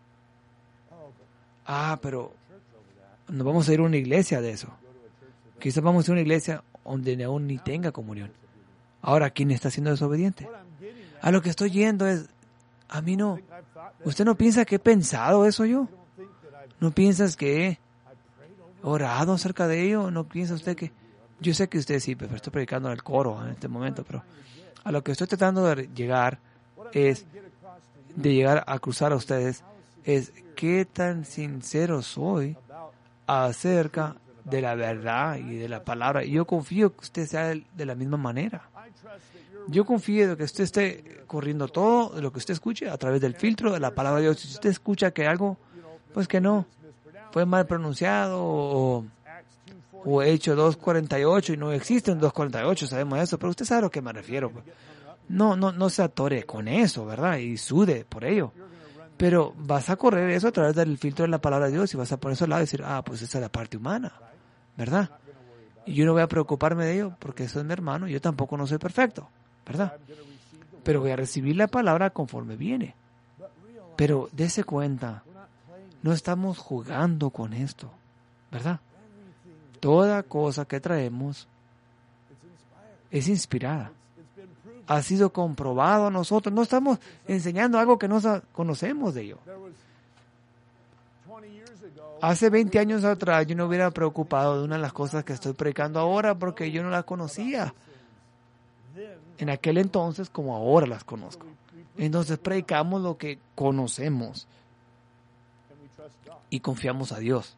Pero no vamos a ir a una iglesia de eso. Quizás vamos a ir a una iglesia donde aún ni tenga comunión. Ahora, ¿quién está siendo desobediente? A lo que estoy yendo es, a mí no. ¿Usted no piensa que he pensado eso yo? ¿No piensas que he orado acerca de ello? ¿No piensa usted que...? Yo sé que usted sí, pero estoy predicando en el coro en este momento, pero a lo que estoy tratando de llegar es, de llegar a cruzar a ustedes, es qué tan sincero soy acerca de la verdad y de la palabra. Y yo confío que usted sea de la misma manera. Yo confío de que usted esté corriendo todo de lo que usted escuche a través del filtro de la palabra de Dios. Si usted escucha que algo, pues que no, fue mal pronunciado o hecho 2.48 y no existe un 2.48, sabemos eso, pero usted sabe a lo que me refiero. Pues. No se atore con eso, ¿verdad? Y sude por ello. Pero vas a correr eso a través del filtro de la palabra de Dios y vas a poner eso al lado y decir, pues esa es la parte humana, ¿verdad? Y yo no voy a preocuparme de ello porque eso es mi hermano, yo tampoco no soy perfecto, ¿verdad? Pero voy a recibir la palabra conforme viene. Pero dése cuenta, no estamos jugando con esto, ¿verdad? Toda cosa que traemos es inspirada. Ha sido comprobado a nosotros. No estamos enseñando algo que no conocemos de ello. Hace 20 años atrás yo no hubiera preocupado de una de las cosas que estoy predicando ahora porque yo no las conocía en aquel entonces como ahora las conozco. Entonces predicamos lo que conocemos y confiamos a Dios.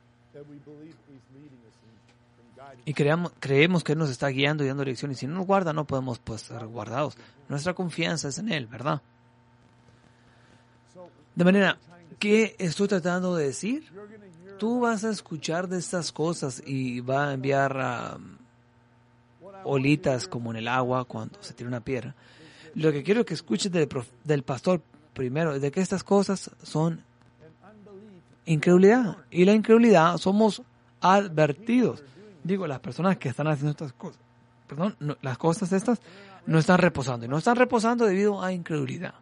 Y creemos que Él nos está guiando y dando dirección. Y si no nos guarda, no podemos ser guardados. Nuestra confianza es en Él, ¿verdad? De manera, ¿qué estoy tratando de decir? Tú vas a escuchar de estas cosas y va a enviar olitas como en el agua cuando se tira una piedra. Lo que quiero que escuches del pastor primero es de que estas cosas son incredulidad. Y la incredulidad somos advertidos. Digo, las personas que están haciendo estas cosas, las cosas estas no están reposando. Y no están reposando debido a incredulidad.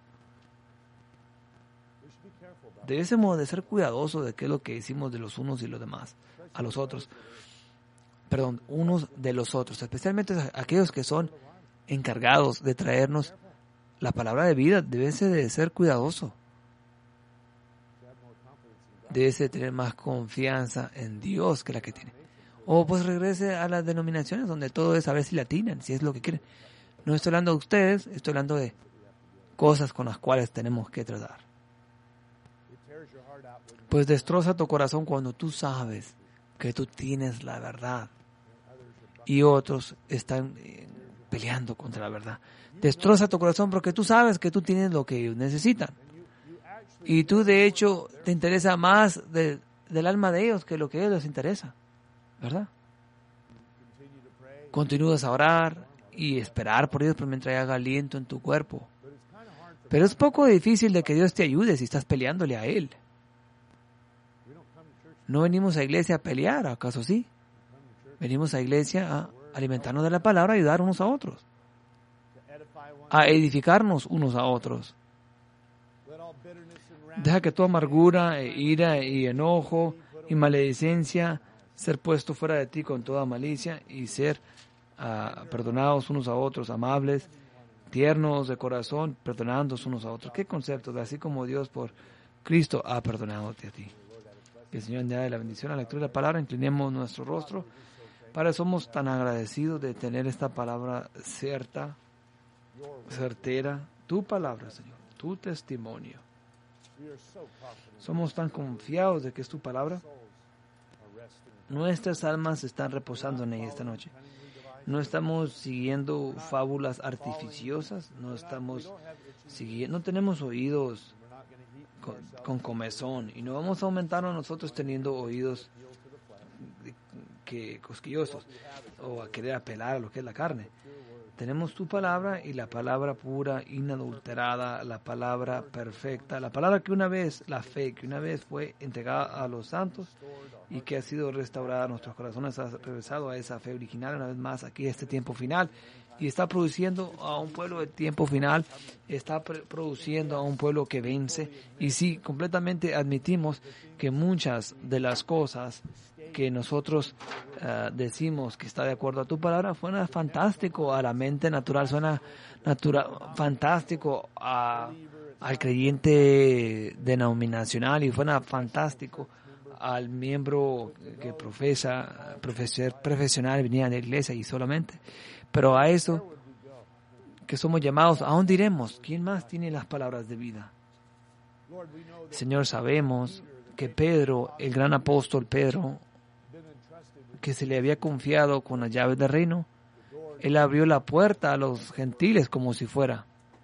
Debemos de ser cuidadosos de qué es lo que decimos de los unos y los demás, a los otros. Unos de los otros, especialmente aquellos que son encargados de traernos la palabra de vida. Debes de ser cuidadoso. Debes de tener más confianza en Dios que la que tiene. O pues regrese a las denominaciones donde todo es a ver si la atinan, si es lo que quieren. No estoy hablando de ustedes, estoy hablando de cosas con las cuales tenemos que tratar. Pues destroza tu corazón cuando tú sabes que tú tienes la verdad y otros están peleando contra la verdad. Destroza tu corazón porque tú sabes que tú tienes lo que ellos necesitan. Y tú de hecho te interesa más del alma de ellos que lo que a ellos les interesa. ¿Verdad? Continúas a orar y esperar por Dios mientras haga aliento en tu cuerpo. Pero es poco difícil de que Dios te ayude si estás peleándole a Él. No venimos a iglesia a pelear, ¿acaso sí? Venimos a iglesia a alimentarnos de la palabra y ayudar unos a otros. A edificarnos unos a otros. Deja que tu amargura, ira y enojo y maledicencia ser puesto fuera de ti con toda malicia y ser perdonados unos a otros, amables, tiernos de corazón, perdonándonos unos a otros. ¿Qué conceptos? Así como Dios por Cristo ha perdonado a ti. Que el Señor añade la bendición a la lectura de la palabra. Inclinemos nuestro rostro. Padre, somos tan agradecidos de tener esta palabra certera, tu palabra, Señor, tu testimonio. Somos tan confiados de que es tu palabra. Nuestras almas están reposando en ella esta noche. No estamos siguiendo fábulas artificiosas, no tenemos oídos con comezón y no vamos a aumentar a nosotros teniendo oídos cosquillosos o a querer apelar a lo que es la carne. Tenemos tu palabra y la palabra pura, inadulterada, la palabra perfecta, la palabra la fe que una vez fue entregada a los santos y que ha sido restaurada a nuestros corazones, ha regresado a esa fe original una vez más aquí este tiempo final y está produciendo a un pueblo de tiempo final, está produciendo a un pueblo que vence. Y sí, completamente admitimos que muchas de las cosas que nosotros decimos que está de acuerdo a tu palabra suena fantástico a la mente natural, suena fantástico al creyente denominacional y suena fantástico al miembro que profesional venía de la iglesia y solamente. Pero a eso que somos llamados, aún diremos, ¿quién más tiene las palabras de vida? Señor, sabemos que Pedro, el gran apóstol Pedro, que se le había confiado con las llaves del reino, él abrió la puerta a los gentiles como si fuera.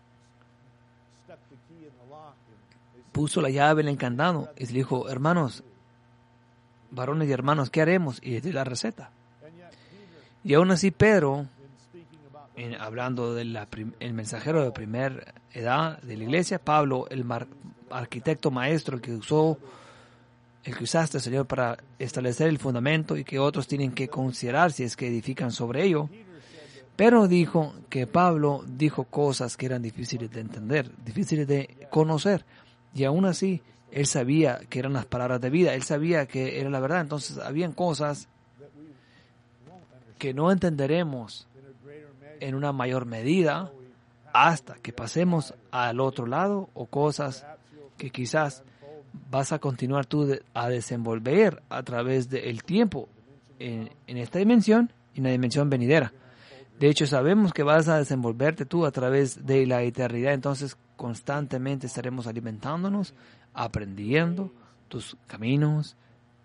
Puso la llave en el candado y le dijo, hermanos, varones y hermanos, ¿qué haremos? Y les dio la receta. Y aún así Pedro, hablando del mensajero de primera edad de la iglesia, Pablo, el arquitecto maestro, el que usaste, Señor, para establecer el fundamento y que otros tienen que considerar si es que edifican sobre ello. Pero dijo que Pablo dijo cosas que eran difíciles de entender, difíciles de conocer. Y aún así, él sabía que eran las palabras de vida, él sabía que era la verdad. Entonces, habían cosas que no entenderemos en una mayor medida hasta que pasemos al otro lado, o cosas que quizás vas a continuar tú a desenvolver a través del tiempo en esta dimensión y en la dimensión venidera. De hecho, sabemos que vas a desenvolverte tú a través de la eternidad, entonces constantemente estaremos alimentándonos, aprendiendo tus caminos.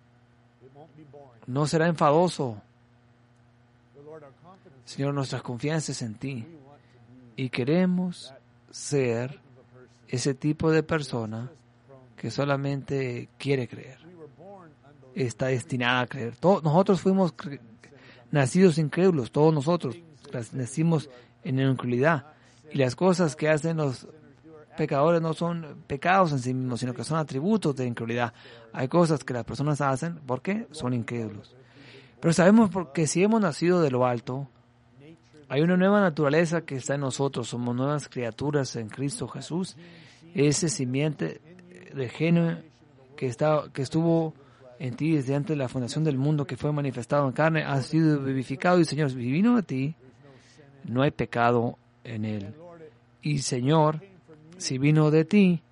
No será enfadoso. Señor, nuestra confianza es en ti y queremos ser ese tipo de persona que solamente quiere creer, está destinada a creer. Nosotros fuimos nacidos incrédulos, todos nosotros nacimos en la incredulidad, y las cosas que hacen los pecadores no son pecados en sí mismos, sino que son atributos de incredulidad. Hay cosas que las personas hacen porque son incrédulos. Pero sabemos porque si hemos nacido de lo alto, hay una nueva naturaleza que está en nosotros, somos nuevas criaturas en Cristo Jesús. Ese simiente de género que estuvo en ti desde antes de la fundación del mundo, que fue manifestado en carne, ha sido vivificado, y Señor, si vino de ti, no hay pecado en él. Y Señor, si vino de ti,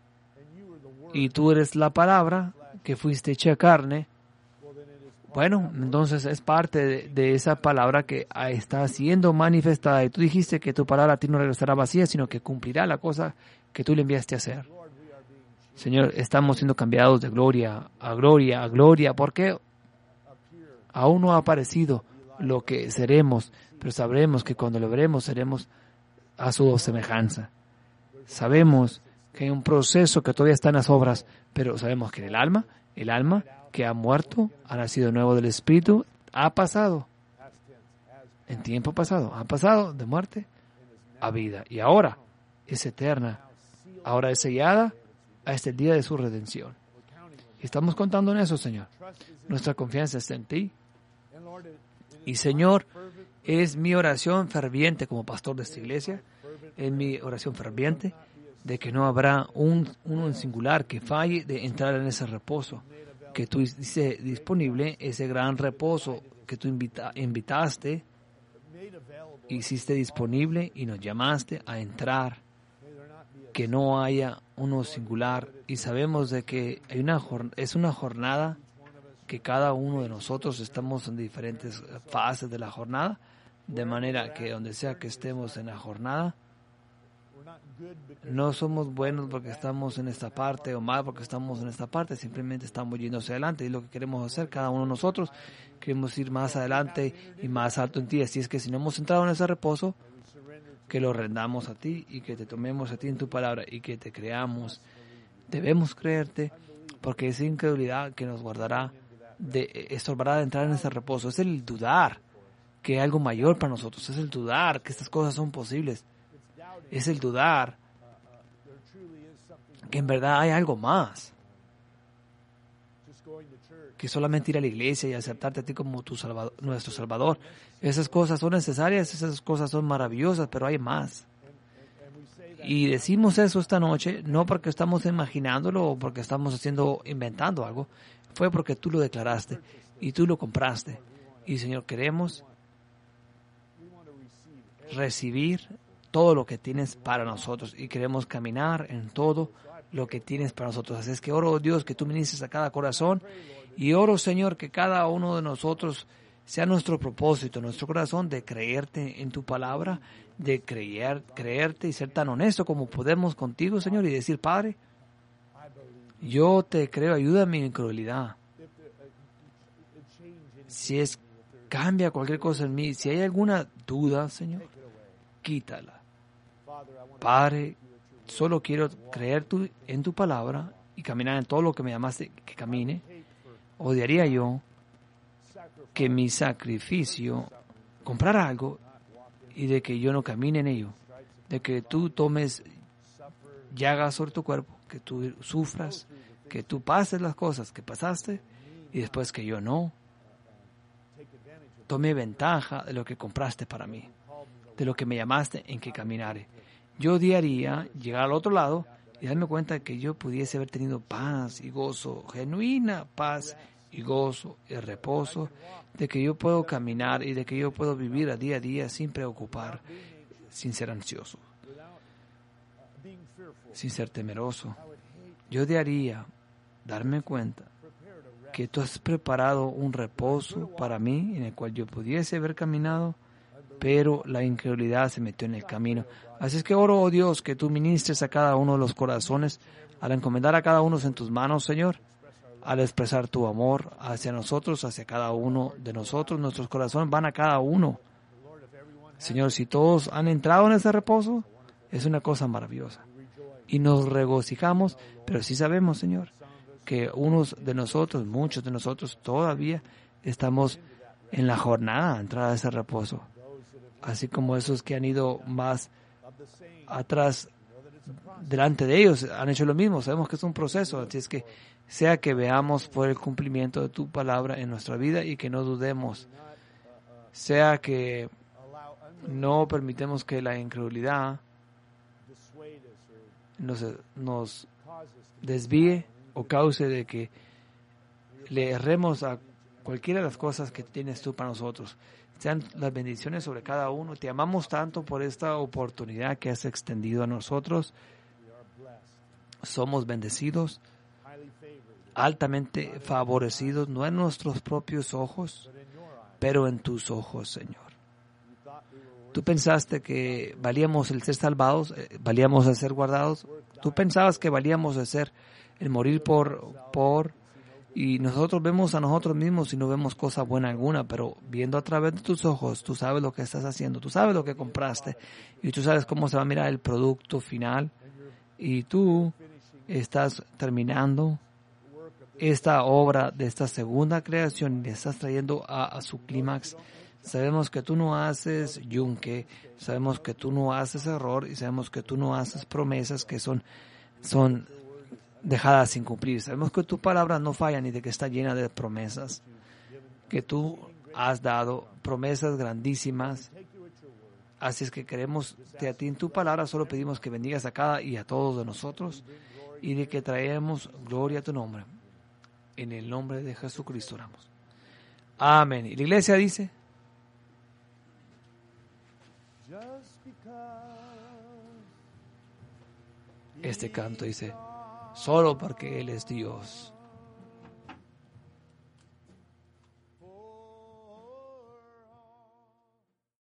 y tú eres la palabra que fuiste hecha carne, bueno, entonces es parte de esa palabra que está siendo manifestada, y tú dijiste que tu palabra a ti no regresará vacía, sino que cumplirá la cosa que tú le enviaste a hacer. Señor, estamos siendo cambiados de gloria a gloria a gloria, porque aún no ha aparecido lo que seremos, pero sabremos que cuando lo veremos seremos a su semejanza. Sabemos que hay un proceso que todavía está en las obras, pero sabemos que el alma que ha muerto, ha nacido nuevo del Espíritu, ha pasado, en tiempo pasado, ha pasado de muerte a vida, y ahora es eterna, ahora es sellada hasta el día de su redención. Estamos contando en eso, Señor. Nuestra confianza está en ti. Y, Señor, es mi oración ferviente como pastor de esta iglesia, es mi oración ferviente de que no habrá uno en singular que falle de entrar en ese reposo que tú dices disponible, ese gran reposo que tú invitaste, hiciste disponible y nos llamaste a entrar. Que no haya uno singular, y sabemos de que es una jornada que cada uno de nosotros estamos en diferentes fases de la jornada, de manera que donde sea que estemos en la jornada, no somos buenos porque estamos en esta parte o mal porque estamos en esta parte, simplemente estamos yendo hacia adelante, y lo que queremos hacer cada uno de nosotros, queremos ir más adelante y más alto en ti. Así es que si no hemos entrado en ese reposo, que lo rendamos a ti y que te tomemos a ti en tu palabra y que te creamos. Debemos creerte, porque es incredulidad que nos estorbará de entrar en ese reposo. Es el dudar que hay algo mayor para nosotros, es el dudar que estas cosas son posibles, es el dudar que en verdad hay algo más que solamente ir a la iglesia y aceptarte a ti como tu Salvador, nuestro Salvador. Esas cosas son necesarias, esas cosas son maravillosas, pero hay más. Y decimos eso esta noche, no porque estamos imaginándolo o porque estamos inventando algo, fue porque tú lo declaraste y tú lo compraste. Y, Señor, queremos recibir todo lo que tienes para nosotros y queremos caminar en todo lo que tienes para nosotros. Así es que oro, Dios, que tú ministres a cada corazón, y oro, Señor, que cada uno de nosotros sea nuestro propósito, nuestro corazón, de creerte en tu palabra, de creerte y ser tan honesto como podemos contigo, Señor, y decir, Padre, yo te creo, ayuda a mi incredulidad. Si cambia cualquier cosa en mí, si hay alguna duda, Señor, quítala. Padre, solo quiero creer en tu palabra y caminar en todo lo que me llamaste que camine. Odiaría yo que mi sacrificio comprara algo y de que yo no camine en ello, de que tú tomes llagas sobre tu cuerpo, que tú sufras, que tú pases las cosas que pasaste y después que yo no tome ventaja de lo que compraste para mí, de lo que me llamaste en que caminare. Yo odiaría llegar al otro lado y darme cuenta que yo pudiese haber tenido paz y gozo, genuina paz y gozo y reposo, de que yo puedo caminar y de que yo puedo vivir a día sin preocupar, sin ser ansioso, sin ser temeroso. Yo odiaría darme cuenta que tú has preparado un reposo para mí en el cual yo pudiese haber caminado, pero la incredulidad se metió en el camino. Así es que oro, oh Dios, que tú ministres a cada uno de los corazones al encomendar a cada uno en tus manos, Señor, al expresar tu amor hacia nosotros, hacia cada uno de nosotros. Nuestros corazones van a cada uno. Señor, si todos han entrado en ese reposo, es una cosa maravillosa. Y nos regocijamos, pero sí sabemos, Señor, que unos de nosotros, muchos de nosotros, todavía estamos en la jornada de entrar a ese reposo. Así como esos que han ido más atrás, delante de ellos, han hecho lo mismo. Sabemos que es un proceso, así es que sea que veamos por el cumplimiento de tu palabra en nuestra vida y que no dudemos, sea que no permitemos que la incredulidad nos desvíe o cause de que le erremos a cualquiera de las cosas que tienes tú para nosotros. Sean las bendiciones sobre cada uno. Te amamos tanto por esta oportunidad que has extendido a nosotros. Somos bendecidos, altamente favorecidos, no en nuestros propios ojos, pero en tus ojos, Señor. Tú pensaste que valíamos el ser salvados, valíamos el ser guardados. Tú pensabas que valíamos el morir y nosotros vemos a nosotros mismos y no vemos cosa buena alguna, pero viendo a través de tus ojos, tú sabes lo que estás haciendo, tú sabes lo que compraste y tú sabes cómo se va a mirar el producto final y tú estás terminando esta obra de esta segunda creación y le estás trayendo a su clímax. Sabemos que tú no haces yunque, sabemos que tú no haces error y sabemos que tú no haces promesas que son dejadas sin cumplir. Sabemos que tu palabra no falla ni de que está llena de promesas, que tú has dado promesas grandísimas. Así es que queremos de a ti en tu palabra, solo pedimos que bendigas a cada y a todos de nosotros y de que traemos gloria a tu nombre. En el nombre de Jesucristo oramos. Amén. Y la iglesia dice, este canto dice, solo porque Él es Dios.